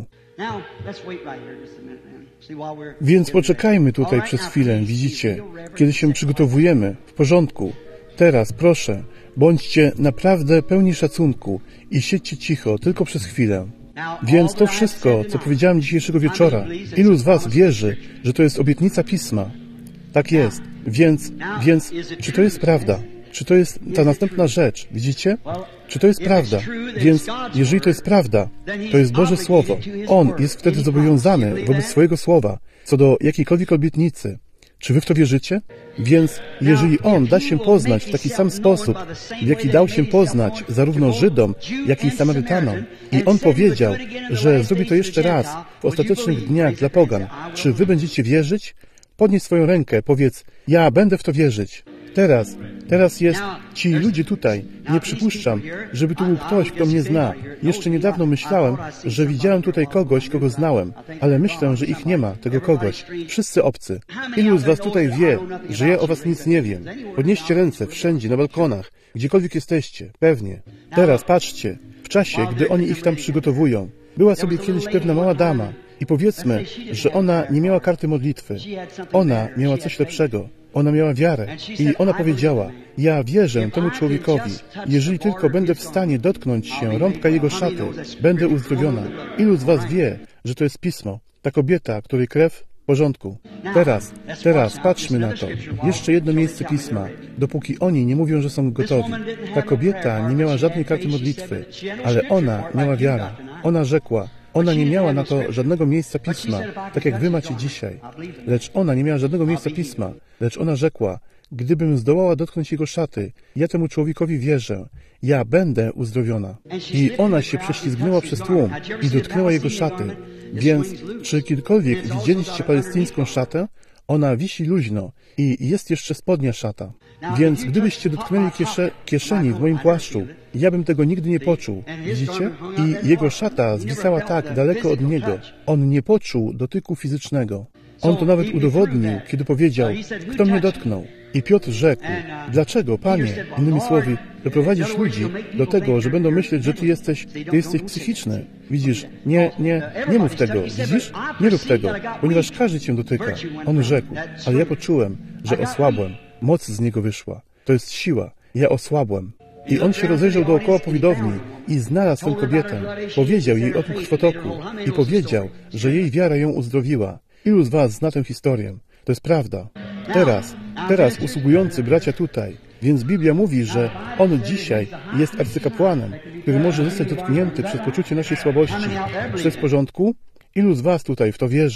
Więc poczekajmy tutaj przez chwilę, widzicie, kiedy się przygotowujemy. W porządku. Teraz, proszę, bądźcie naprawdę pełni szacunku i siedźcie cicho, tylko przez chwilę. Więc to wszystko, co powiedziałem dzisiejszego wieczora, ilu z was wierzy, że to jest obietnica Pisma? Tak jest. Więc, więc, czy to jest prawda? Czy to jest ta następna rzecz? Widzicie? Czy to jest prawda? Więc, jeżeli to jest prawda, to jest Boże Słowo. On jest wtedy zobowiązany wobec swojego Słowa, co do jakiejkolwiek obietnicy. Czy wy w to wierzycie? Więc jeżeli On da się poznać w taki sam sposób, w jaki dał się poznać zarówno Żydom, jak i Samarytanom, i On powiedział, że zrobi to jeszcze raz w ostatecznych dniach dla pogan, czy wy będziecie wierzyć? Podnieś swoją rękę, powiedz, ja będę w to wierzyć. Teraz, teraz jest ci ludzie tutaj. Nie przypuszczam, żeby tu był ktoś, kto mnie zna. Jeszcze niedawno myślałem, że widziałem tutaj kogoś, kogo znałem, ale myślę, że ich nie ma, tego kogoś. Wszyscy obcy. Ilu z was tutaj wie, że ja o was nic nie wiem? Podnieście ręce wszędzie, na balkonach, gdziekolwiek jesteście, pewnie. Teraz patrzcie, w czasie, gdy oni ich tam przygotowują. Była sobie kiedyś pewna mała dama i powiedzmy, że ona nie miała karty modlitwy. Ona miała coś lepszego. Ona miała wiarę i ona powiedziała, ja wierzę temu człowiekowi, jeżeli tylko będę w stanie dotknąć się rąbka jego szaty, będę uzdrowiona. Ilu z was wie, że to jest Pismo? Ta kobieta, której krew w porządku. Teraz, teraz patrzmy na to. Jeszcze jedno miejsce Pisma. Dopóki oni nie mówią, że są gotowi. Ta kobieta nie miała żadnej karty modlitwy, ale ona miała wiarę. Ona rzekła, ona nie miała na to żadnego miejsca Pisma, tak jak wy macie dzisiaj. Lecz ona nie miała żadnego miejsca Pisma, lecz ona rzekła, gdybym zdołała dotknąć jego szaty, ja temu człowiekowi wierzę, ja będę uzdrowiona. I ona się prześlizgnęła przez tłum i dotknęła jego szaty. Więc czy kiedykolwiek widzieliście palestyńską szatę? Ona wisi luźno i jest jeszcze spodnia szata. Więc gdybyście dotknęli kiesze, kieszeni w moim płaszczu, ja bym tego nigdy nie poczuł. Widzicie? I jego szata zwisała tak daleko od niego. On nie poczuł dotyku fizycznego. On to nawet udowodnił, kiedy powiedział, kto mnie dotknął. I Piotr rzekł, dlaczego, Panie, innymi słowy, doprowadzisz ludzi do tego, że będą myśleć, że Ty jesteś, ty jesteś psychiczny. Widzisz, nie, nie, nie mów tego, widzisz? Nie rób tego, ponieważ każdy Cię dotyka. On rzekł, ale ja poczułem, że osłabłem. Moc z niego wyszła. To jest siła. Ja osłabłem. I on się rozejrzał dookoła po widowni i znalazł tę kobietę. Powiedział jej o tym krwotoku i powiedział, że jej wiara ją uzdrowiła. Ilu z was zna tę historię? To jest prawda. Teraz, teraz usługujący bracia tutaj, więc Biblia mówi, że on dzisiaj jest arcykapłanem, który może zostać dotknięty przez poczucie naszej słabości. Czy to jest w porządku? Ilu z was tutaj w to wierzy?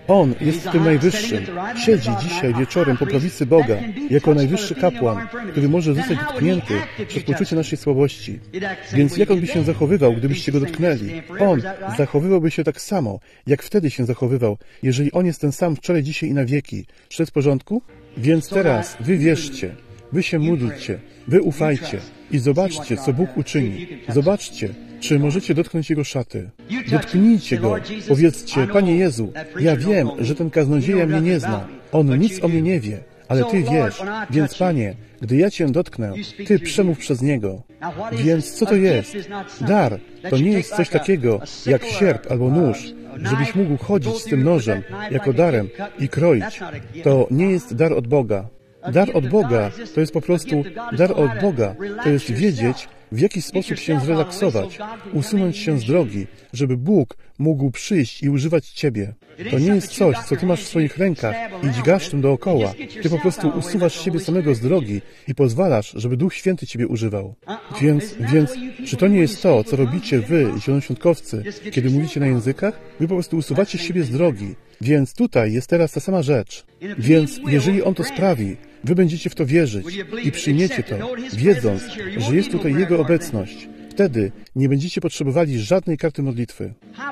On jest tym najwyższym. Siedzi dzisiaj wieczorem po prawicy Boga, jako najwyższy kapłan, który może zostać dotknięty przez poczucie naszej słabości. Więc jak On by się zachowywał, gdybyście Go dotknęli? On zachowywałby się tak samo, jak wtedy się zachowywał, jeżeli On jest ten sam wczoraj, dzisiaj i na wieki. Czy to jest w porządku? Więc teraz wy wierzcie, wy się módlcie, wy ufajcie i zobaczcie, co Bóg uczyni. Zobaczcie, czy możecie dotknąć Jego szaty. Dotknijcie Go. Powiedzcie, Panie Jezu, ja wiem, że ten kaznodzieja mnie nie zna. On nic o mnie nie wie, ale Ty wiesz. Więc Panie, gdy ja Cię dotknę, Ty przemów przez Niego. Więc co to jest? Dar to nie jest coś takiego jak sierp albo nóż, żebyś mógł chodzić z tym nożem jako darem i kroić. To nie jest dar od Boga. Dar od Boga to jest po prostu dar od Boga. To jest wiedzieć, w jaki sposób się zrelaksować, usunąć się z drogi, żeby Bóg mógł przyjść i używać Ciebie. To nie jest coś, co Ty masz w swoich rękach i dźgasz tym dookoła. Ty po prostu usuwasz siebie samego z drogi i pozwalasz, żeby Duch Święty Ciebie używał. Więc, więc, czy to nie jest to, co robicie Wy, zielonoświątkowcy, kiedy mówicie na językach? Wy po prostu usuwacie siebie z drogi. Więc tutaj jest teraz ta sama rzecz. Więc jeżeli On to sprawi, wy będziecie w to wierzyć i przyjmiecie to, wiedząc, że jest tutaj Jego obecność. Wtedy nie będziecie potrzebowali żadnej karty modlitwy.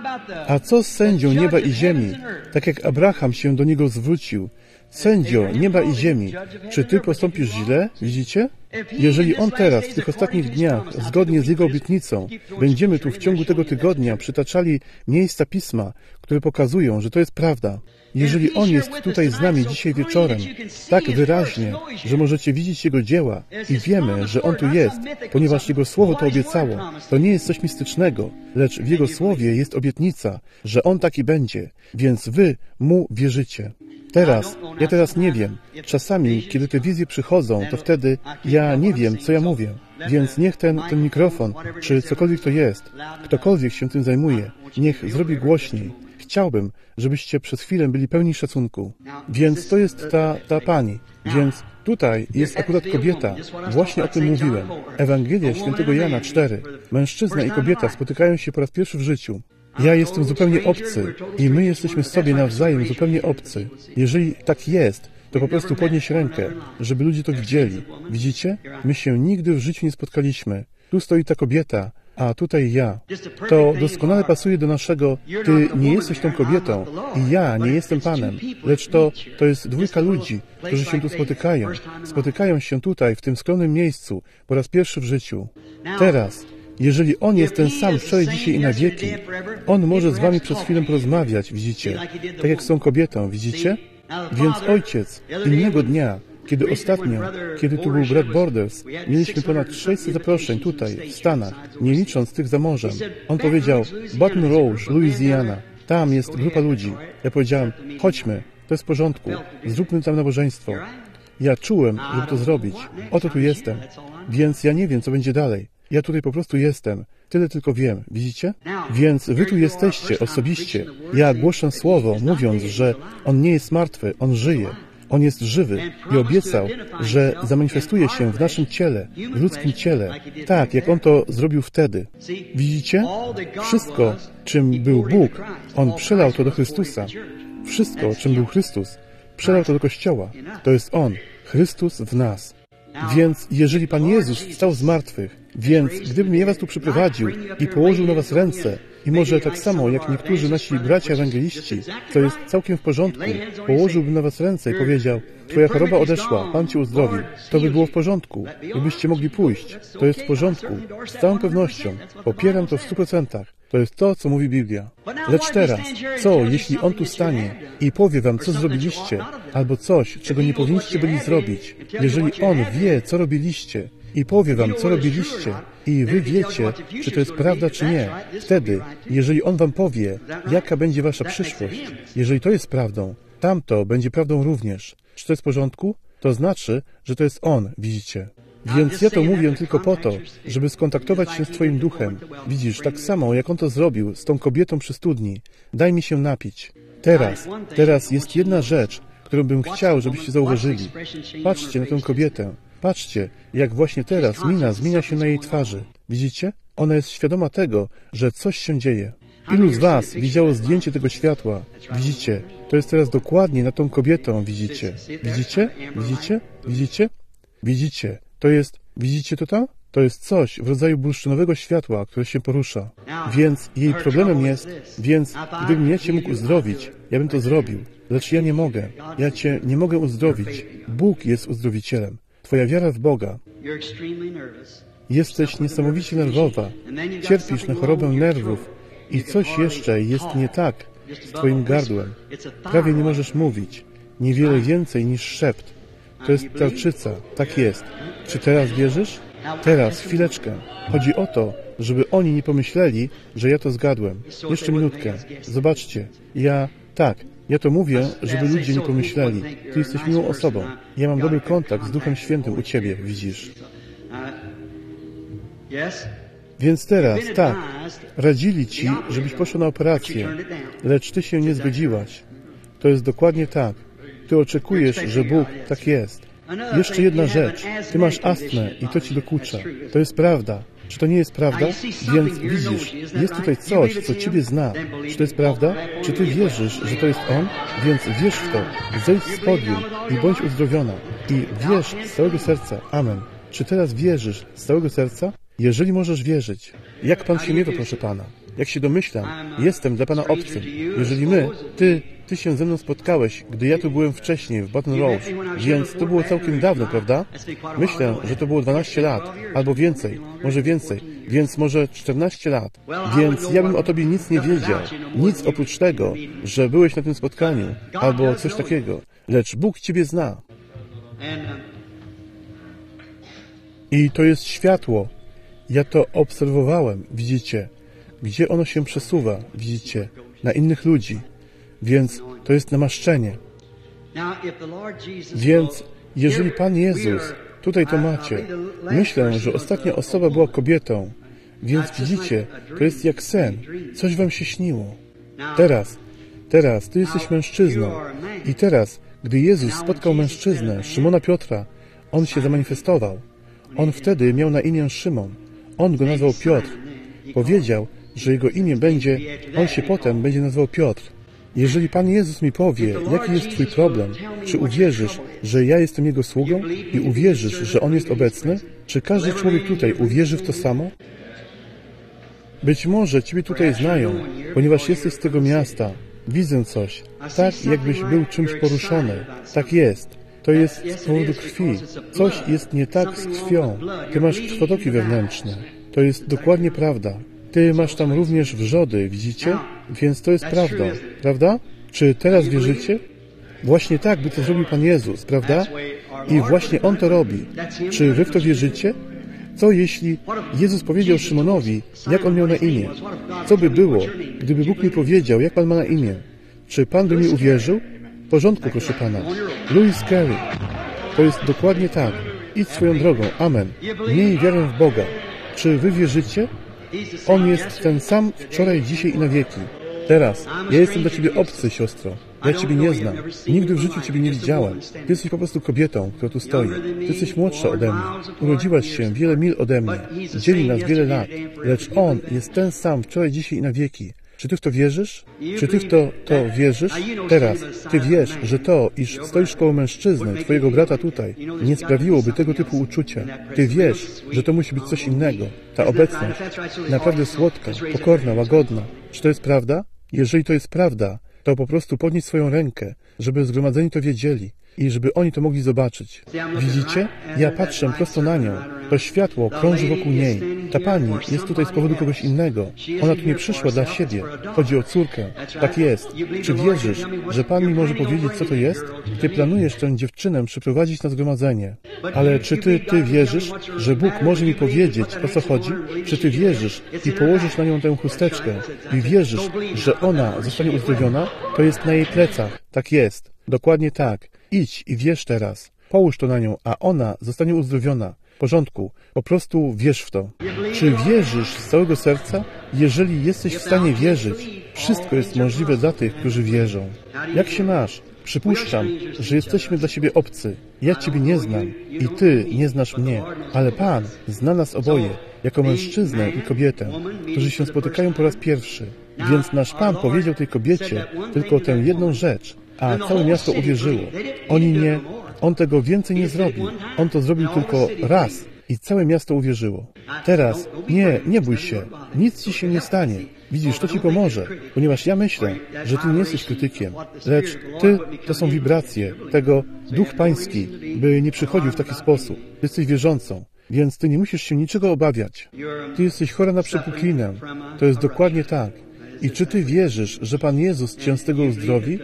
A co z sędzią nieba i ziemi, tak jak Abraham się do niego zwrócił? Sędzio nieba i ziemi, czy ty postąpisz źle? Widzicie? Jeżeli on teraz, w tych ostatnich dniach, zgodnie z jego obietnicą, będziemy tu w ciągu tego tygodnia przytaczali miejsca Pisma, które pokazują, że to jest prawda. Jeżeli On jest tutaj z nami dzisiaj wieczorem, tak wyraźnie, że możecie widzieć Jego dzieła i wiemy, że On tu jest, ponieważ Jego Słowo to obiecało, to nie jest coś mistycznego, lecz w Jego Słowie jest obietnica, że On taki będzie, więc wy Mu wierzycie. Teraz, ja teraz nie wiem. Czasami, kiedy te wizje przychodzą, to wtedy ja nie wiem, co ja mówię. Więc niech ten, ten mikrofon, czy cokolwiek to jest, ktokolwiek się tym zajmuje, niech zrobi głośniej. Chciałbym, żebyście przez chwilę byli pełni szacunku. Więc to jest ta, ta pani. Więc tutaj jest akurat kobieta. Właśnie o tym mówiłem. Ewangelia Świętego Jana cztery. Mężczyzna i kobieta spotykają się po raz pierwszy w życiu. Ja jestem zupełnie obcy i my jesteśmy sobie nawzajem zupełnie obcy. Jeżeli tak jest, to po prostu podnieś rękę, żeby ludzie to widzieli. Widzicie? My się nigdy w życiu nie spotkaliśmy. Tu stoi ta kobieta, a tutaj ja. To doskonale pasuje do naszego ty nie jesteś tą kobietą i ja nie jestem Panem, lecz to, to jest dwójka ludzi, którzy się tu spotykają. Spotykają się tutaj, w tym skromnym miejscu, po raz pierwszy w życiu. Teraz, jeżeli On jest ten sam wczoraj, dzisiaj i na wieki, On może z wami przez chwilę porozmawiać, widzicie? Tak jak z tą kobietą, widzicie? Więc Ojciec innego dnia, kiedy ostatnio, kiedy tu był brat Borders, mieliśmy ponad sześćset zaproszeń tutaj, w Stanach, nie licząc tych za morzem. On powiedział, Baton Rouge, Louisiana, tam jest grupa ludzi. Ja powiedziałem, chodźmy, to jest w porządku, zróbmy tam nabożeństwo. Ja czułem, żeby to zrobić. Oto tu jestem. Więc ja nie wiem, co będzie dalej. Ja tutaj po prostu jestem. Tyle tylko wiem. Widzicie? Więc wy tu jesteście osobiście. Ja głoszę słowo, mówiąc, że On nie jest martwy, On żyje. On jest żywy i obiecał, że zamanifestuje się w naszym ciele, w ludzkim ciele, tak jak On to zrobił wtedy. Widzicie? Wszystko, czym był Bóg, On przelał to do Chrystusa. Wszystko, czym był Chrystus, przelał to do Kościoła. To jest On, Chrystus w nas. Więc jeżeli Pan Jezus wstał z martwych, więc gdybym ja was tu przyprowadził i położył na was ręce, i może tak samo jak niektórzy nasi bracia ewangeliści, to jest całkiem w porządku, położyłbym na was ręce i powiedział, twoja choroba odeszła, Pan cię uzdrowił, to by było w porządku, byście mogli pójść, to jest w porządku, z całą pewnością, popieram to w stu procentach, to jest to, co mówi Biblia. Lecz teraz, co jeśli On tu stanie i powie wam, co zrobiliście, albo coś, czego nie powinniście byli zrobić, jeżeli On wie, co robiliście, i powie wam, co robiliście, i wy wiecie, czy to jest prawda, czy nie. Wtedy, jeżeli On wam powie, jaka będzie wasza przyszłość, jeżeli to jest prawdą, tamto będzie prawdą również. Czy to jest w porządku? To znaczy, że to jest On, widzicie. Więc ja to mówię tylko po to, żeby skontaktować się z twoim duchem. Widzisz, tak samo jak On to zrobił z tą kobietą przy studni. Daj mi się napić. Teraz, teraz jest jedna rzecz, którą bym chciał, żebyście zauważyli. Patrzcie na tę kobietę. Patrzcie, jak właśnie teraz mina zmienia się na jej twarzy. Widzicie? Ona jest świadoma tego, że coś się dzieje. Ilu z was widziało zdjęcie tego światła? Widzicie? To jest teraz dokładnie nad tą kobietą, widzicie? Widzicie? Widzicie? Widzicie? Widzicie? To jest... Widzicie to tam? To jest coś w rodzaju bursztynowego światła, które się porusza. Więc jej problemem jest, więc gdybym ja Cię mógł uzdrowić, ja bym to zrobił. Lecz ja nie mogę. Ja Cię nie mogę uzdrowić. Bóg jest uzdrowicielem. Twoja wiara w Boga. Jesteś niesamowicie nerwowa. Cierpisz na chorobę nerwów. I coś jeszcze jest nie tak z Twoim gardłem. Prawie nie możesz mówić. Niewiele więcej niż szept. To jest tarczyca. Tak jest. Czy teraz wierzysz? Teraz, chwileczkę. Chodzi o to, żeby oni nie pomyśleli, że ja to zgadłem. Jeszcze minutkę. Zobaczcie. Ja... Tak. Ja to mówię, żeby ludzie nie pomyśleli. Ty jesteś miłą osobą. Ja mam dobry kontakt z Duchem Świętym u Ciebie, widzisz. Więc teraz, tak, radzili Ci, żebyś poszła na operację, lecz Ty się nie zgodziłaś. To jest dokładnie tak. Ty oczekujesz, że Bóg tak jest. Jeszcze jedna rzecz. Ty masz astmę i to Ci dokucza. To jest prawda. Czy to nie jest prawda? Więc widzisz, jest tutaj coś, co Ciebie zna. Czy to jest prawda? Czy Ty wierzysz, że to jest On? Więc wierz w to. Zejdź z podium i bądź uzdrowiona. I wierz z całego serca. Amen. Czy teraz wierzysz z całego serca? Jeżeli możesz wierzyć. Jak Pan się miewa, proszę Pana? Jak się domyślam, jestem dla Pana obcym. Jeżeli my, Ty, Ty się ze mną spotkałeś, gdy ja tu byłem wcześniej, w Baton Rouge, więc to było całkiem dawno, prawda? Myślę, że to było dwanaście lat, albo więcej, może więcej, więc może czternaście lat. Więc ja bym o Tobie nic nie wiedział. Nic oprócz tego, że byłeś na tym spotkaniu, albo coś takiego. Lecz Bóg Ciebie zna. I to jest światło. Ja to obserwowałem, widzicie, gdzie ono się przesuwa, widzicie, na innych ludzi. Więc to jest namaszczenie. Więc jeżeli Pan Jezus, tutaj to macie, myślę, że ostatnia osoba była kobietą, więc widzicie, to jest jak sen, coś wam się śniło. Teraz, teraz, Ty jesteś mężczyzną i teraz, gdy Jezus spotkał mężczyznę, Szymona Piotra, on się zamanifestował. On wtedy miał na imię Szymon. On go nazwał Piotr. Powiedział, że jego imię będzie, on się potem będzie nazywał Piotr. Jeżeli Pan Jezus mi powie, jaki jest Twój problem, czy uwierzysz, że ja jestem Jego sługą i uwierzysz, że On jest obecny? Czy każdy człowiek tutaj uwierzy w to samo? Być może Ciebie tutaj znają, ponieważ jesteś z tego miasta. Widzę coś. Tak, jakbyś był czymś poruszony. Tak jest. To jest z powodu krwi. Coś jest nie tak z krwią. Ty masz krwotoki wewnętrzne. To jest dokładnie prawda. Ty masz tam również wrzody, widzicie? Więc to jest prawdą, prawda? Czy teraz wierzycie? Właśnie tak by to zrobił Pan Jezus, prawda? I właśnie On to robi. Czy Wy w to wierzycie? Co jeśli Jezus powiedział Szymonowi, jak on miał na imię? Co by było, gdyby Bóg mi powiedział, jak Pan ma na imię? Czy Pan by mi uwierzył? W porządku, proszę Pana. Louis Carey. To jest dokładnie tak. Idź swoją drogą. Amen. Miej wiarę w Boga. Czy Wy wierzycie? On jest ten sam wczoraj, dzisiaj i na wieki. Teraz, ja jestem dla Ciebie obcy, siostro. Ja Ciebie nie znam. Nigdy w życiu Ciebie nie widziałem. Ty jesteś po prostu kobietą, która tu stoi. Ty jesteś młodsza ode mnie. Urodziłaś się wiele mil ode mnie. Dzieli nas wiele lat. Lecz On jest ten sam wczoraj, dzisiaj i na wieki. Czy Ty w to wierzysz? Czy Ty w to, to wierzysz? Teraz, Ty wiesz, że to, iż stoisz koło mężczyzny, Twojego brata tutaj, nie sprawiłoby tego typu uczucia. Ty wiesz, że to musi być coś innego. Ta obecność, naprawdę słodka, pokorna, łagodna. Czy to jest prawda? Jeżeli to jest prawda, to po prostu podnieś swoją rękę, żeby zgromadzeni to wiedzieli i żeby oni to mogli zobaczyć. Widzicie? Ja patrzę prosto na nią. To światło krąży wokół niej. Ta pani jest tutaj z powodu kogoś innego. Ona tu nie przyszła dla siebie. Chodzi o córkę. Tak jest. Czy wierzysz, że Pan mi może powiedzieć, co to jest? Ty planujesz tę dziewczynę przyprowadzić na zgromadzenie. Ale czy ty, ty wierzysz, że Bóg może mi powiedzieć, o co chodzi? Czy ty wierzysz i położysz na nią tę chusteczkę i wierzysz, że ona zostanie uzdrowiona? To jest na jej plecach. Tak jest. Dokładnie tak. Idź i wierz teraz. Połóż to na nią, a ona zostanie uzdrowiona. W porządku. Po prostu wierz w to. Czy wierzysz z całego serca? Jeżeli jesteś w stanie wierzyć, wszystko jest możliwe dla tych, którzy wierzą. Jak się masz? Przypuszczam, że jesteśmy dla siebie obcy. Ja Ciebie nie znam i Ty nie znasz mnie, ale Pan zna nas oboje, jako mężczyznę i kobietę, którzy się spotykają po raz pierwszy. Więc nasz Pan powiedział tej kobiecie tylko tę jedną rzecz, a całe miasto uwierzyło. Oni nie, On tego więcej nie zrobił. On to zrobił tylko raz i całe miasto uwierzyło. Teraz, nie, nie bój się. Nic ci się nie stanie. Widzisz, to ci pomoże, ponieważ ja myślę, że ty nie jesteś krytykiem, lecz ty to są wibracje tego Duch Pański, by nie przychodził w taki sposób. Jesteś wierzącą, więc ty nie musisz się niczego obawiać. Ty jesteś chora na przepuklinę. To jest dokładnie tak. I czy ty wierzysz, że Pan Jezus cię z tego uzdrowi?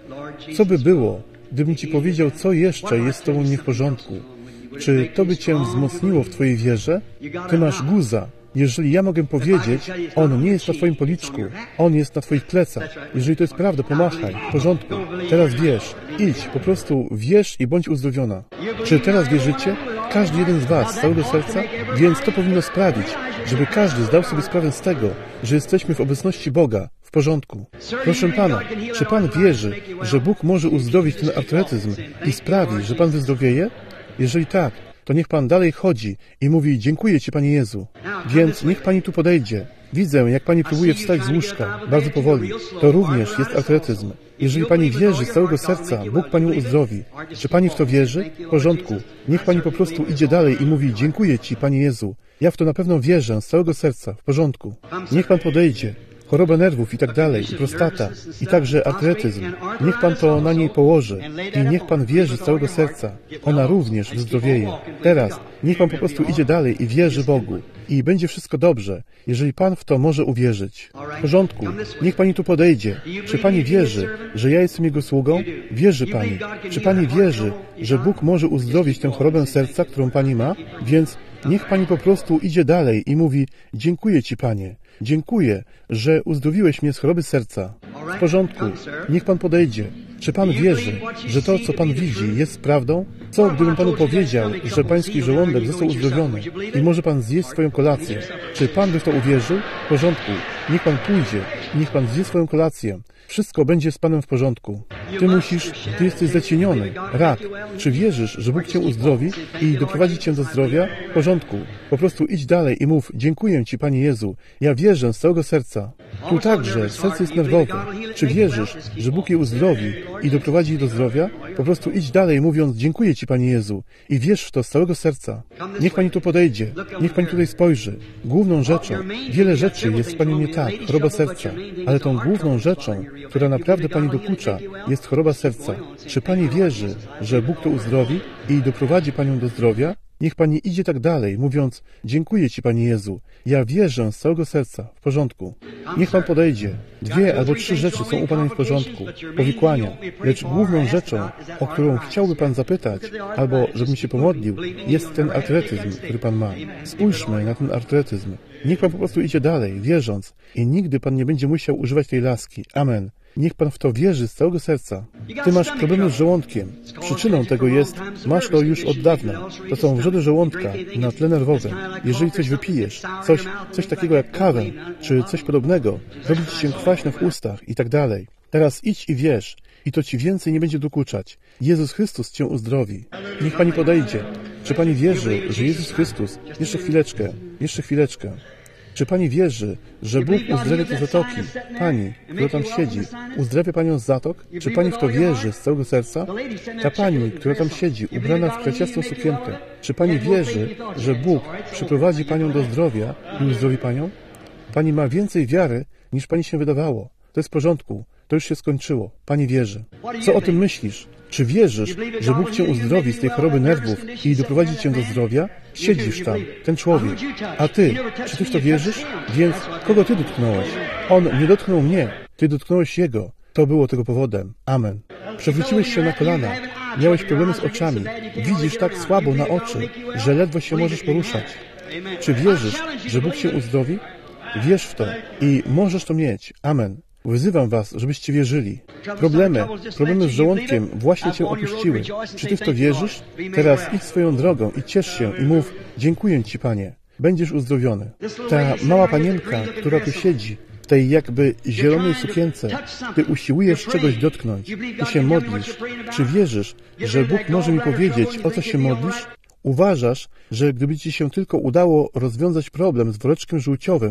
Co by było, gdybym ci powiedział, co jeszcze jest z tobą nie w porządku? Czy to by cię wzmocniło w twojej wierze? Ty masz guza. Jeżeli ja mogę powiedzieć, on nie jest na twoim policzku, on jest na twoich plecach. Jeżeli to jest prawda, pomachaj. W porządku. Teraz wierz. Idź. Po prostu wierz i bądź uzdrowiona. Czy teraz wierzycie? Każdy jeden z was z całego serca? Więc to powinno sprawić, żeby każdy zdał sobie sprawę z tego, że jesteśmy w obecności Boga. W porządku. Proszę Pana, czy Pan wierzy, że Bóg może uzdrowić ten artretyzm i sprawi, że Pan wyzdrowieje? Jeżeli tak, to niech Pan dalej chodzi i mówi, dziękuję Ci, Panie Jezu. Więc niech Pani tu podejdzie. Widzę, jak Pani próbuje wstać z łóżka, bardzo powoli. To również jest artretyzm. Jeżeli Pani wierzy z całego serca, Bóg Panią uzdrowi. Czy Pani w to wierzy? W porządku. Niech Pani po prostu idzie dalej i mówi, dziękuję Ci, Panie Jezu. Ja w to na pewno wierzę z całego serca. W porządku. Niech Pan podejdzie. Choroba nerwów i tak dalej, i prostata, i także artretyzm. Niech Pan to na niej położy i niech Pan wierzy z całego serca. Ona również wyzdrowieje. Teraz niech Pan po prostu idzie dalej i wierzy Bogu. I będzie wszystko dobrze, jeżeli Pan w to może uwierzyć. W porządku. Niech Pani tu podejdzie. Czy Pani wierzy, że ja jestem Jego sługą? Wierzy Pani. Czy Pani wierzy, że Bóg może uzdrowić tę chorobę serca, którą Pani ma? Więc niech Pani po prostu idzie dalej i mówi, dziękuję Ci, Panie. Dziękuję, że uzdrowiłeś mnie z choroby serca. W porządku. Niech Pan podejdzie. Czy Pan wierzy, że to, co Pan widzi, jest prawdą? Co, gdybym Panu powiedział, że Pański żołądek został uzdrowiony i może Pan zjeść swoją kolację? Czy Pan by w to uwierzył? W porządku. Niech Pan pójdzie i niech Pan zje swoją kolację. Wszystko będzie z Panem w porządku. Ty musisz, Ty jesteś zacieniony. Rak. Czy wierzysz, że Bóg Cię uzdrowi i doprowadzi Cię do zdrowia? W porządku. Po prostu idź dalej i mów, dziękuję Ci, Panie Jezu. Ja wierzę z całego serca. Tu także serce jest nerwowe. Czy wierzysz, że Bóg je uzdrowi i doprowadzi do zdrowia? Po prostu idź dalej, mówiąc, dziękuję Ci, Panie Jezu. I wierz w to z całego serca. Niech Pani tu podejdzie. Niech Pani tutaj spojrzy. Główną rzeczą, wiele rzeczy jest z Panią nie tak, choroba serca. Ale tą główną rzeczą, która naprawdę Pani dokucza, jest choroba serca. Czy Pani wierzy, że Bóg to uzdrowi i doprowadzi Panią do zdrowia? Niech Pani idzie tak dalej, mówiąc, dziękuję Ci, Panie Jezu. Ja wierzę z całego serca. W porządku. Niech Pan podejdzie. Dwie albo trzy rzeczy są u Pana w porządku. Powikłania. Lecz główną rzeczą, o którą chciałby Pan zapytać, albo żebym się pomodlił, jest ten artretyzm, który Pan ma. Spójrzmy na ten artretyzm. Niech Pan po prostu idzie dalej, wierząc. I nigdy Pan nie będzie musiał używać tej laski. Amen. Niech Pan w to wierzy z całego serca. Ty masz problemy z żołądkiem. Przyczyną tego jest, masz to już od dawna. To są wrzody żołądka na tle nerwowym. Jeżeli coś wypijesz, coś, coś takiego jak kawę, czy coś podobnego, robi Ci się kwaśno w ustach i tak dalej. Teraz idź i wierz. I to Ci więcej nie będzie dokuczać. Jezus Chrystus Cię uzdrowi. Niech Pani podejdzie. Czy Pani wierzy, że Jezus Chrystus... Jeszcze chwileczkę, jeszcze chwileczkę. Czy Pani wierzy, że Bóg uzdrawia te zatoki? Pani, która tam siedzi, uzdrawia Panią z zatok? Czy Pani w to wierzy z całego serca? Ta Pani, która tam siedzi, ubrana w kraciastą sukienkę, czy Pani wierzy, że Bóg przyprowadzi Panią do zdrowia i uzdrowi Panią? Pani ma więcej wiary, niż Pani się wydawało. To jest w porządku. To już się skończyło. Pani wierzy. Co o tym myślisz? Czy wierzysz, że Bóg Cię uzdrowi z tej choroby nerwów i doprowadzi Cię do zdrowia? Siedzisz tam, ten człowiek. A Ty, czy Ty w to wierzysz? Więc kogo Ty dotknąłeś? On nie dotknął mnie. Ty dotknąłeś Jego. To było tego powodem. Amen. Przewróciłeś się na kolana. Miałeś problemy z oczami. Widzisz tak słabo na oczy, że ledwo się możesz poruszać. Czy wierzysz, że Bóg Cię uzdrowi? Wierz w to i możesz to mieć. Amen. Wyzywam was, żebyście wierzyli. Problemy, problemy z żołądkiem właśnie cię opuściły. Czy ty w to wierzysz? Teraz idź swoją drogą i ciesz się i mów, dziękuję Ci, Panie. Będziesz uzdrowiony. Ta mała panienka, która tu siedzi, w tej jakby zielonej sukience, ty usiłujesz czegoś dotknąć. Ty się modlisz. Czy wierzysz, że Bóg może mi powiedzieć, o co się modlisz? Uważasz, że gdyby Ci się tylko udało rozwiązać problem z woreczkiem żółciowym,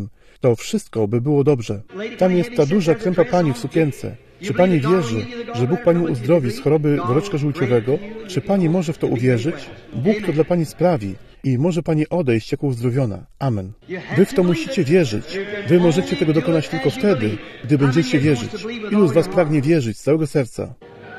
to wszystko by było dobrze. Tam jest ta duża krępa pani w sukience. Czy pani wierzy, że Bóg panią uzdrowi z choroby woreczka żółciowego? Czy pani może w to uwierzyć? Bóg to dla pani sprawi i może pani odejść jako uzdrowiona. Amen. Wy w to musicie wierzyć. Wy możecie tego dokonać tylko wtedy, gdy będziecie wierzyć. Ilu z was pragnie wierzyć z całego serca?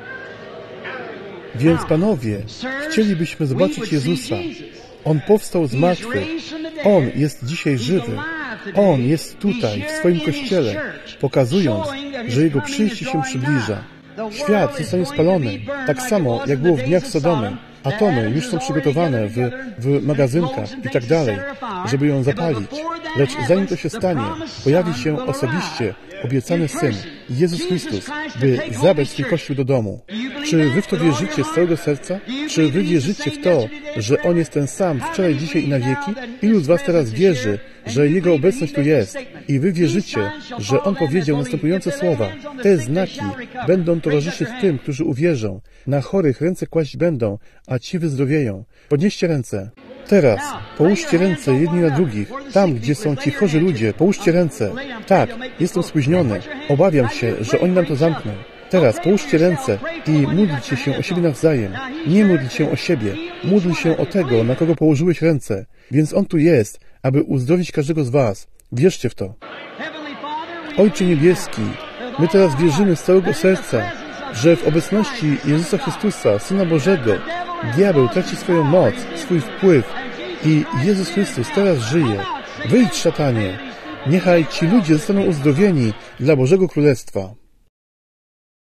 Więc panowie, chcielibyśmy zobaczyć Jezusa. On powstał z martwych. On jest dzisiaj żywy. On jest tutaj, w swoim Kościele, pokazując, że Jego przyjście się przybliża. Świat zostanie spalony, tak samo jak było w dniach Sodomy. Atomy już są przygotowane w, w magazynkach i tak dalej, żeby ją zapalić. Lecz zanim to się stanie, pojawi się osobiście obiecany Syn, Jezus Chrystus, by zabrać swój Kościół do domu. Czy wy w to wierzycie z całego serca? Czy wy wierzycie w to, że On jest ten sam wczoraj, dzisiaj i na wieki? Ilu z was teraz wierzy, że Jego obecność tu jest? I wy wierzycie, że On powiedział następujące słowa. Te znaki będą towarzyszyć tym, którzy uwierzą. Na chorych ręce kłaść będą, a ci wyzdrowieją. Podnieście ręce. Teraz połóżcie ręce jedni na drugich. Tam, gdzie są ci chorzy ludzie, połóżcie ręce. Tak, jestem spóźniony. Obawiam się, że oni nam to zamkną. Teraz połóżcie ręce i módlcie się o siebie nawzajem. Nie módl się o siebie. Módl się o tego, na kogo położyłeś ręce. Więc On tu jest, aby uzdrowić każdego z was. Wierzcie w to. Ojcze Niebieski, my teraz wierzymy z całego serca, że w obecności Jezusa Chrystusa, Syna Bożego, diabeł traci swoją moc, swój wpływ i Jezus Chrystus teraz żyje. Wyjdź, szatanie! Niechaj ci ludzie zostaną uzdrowieni dla Bożego Królestwa.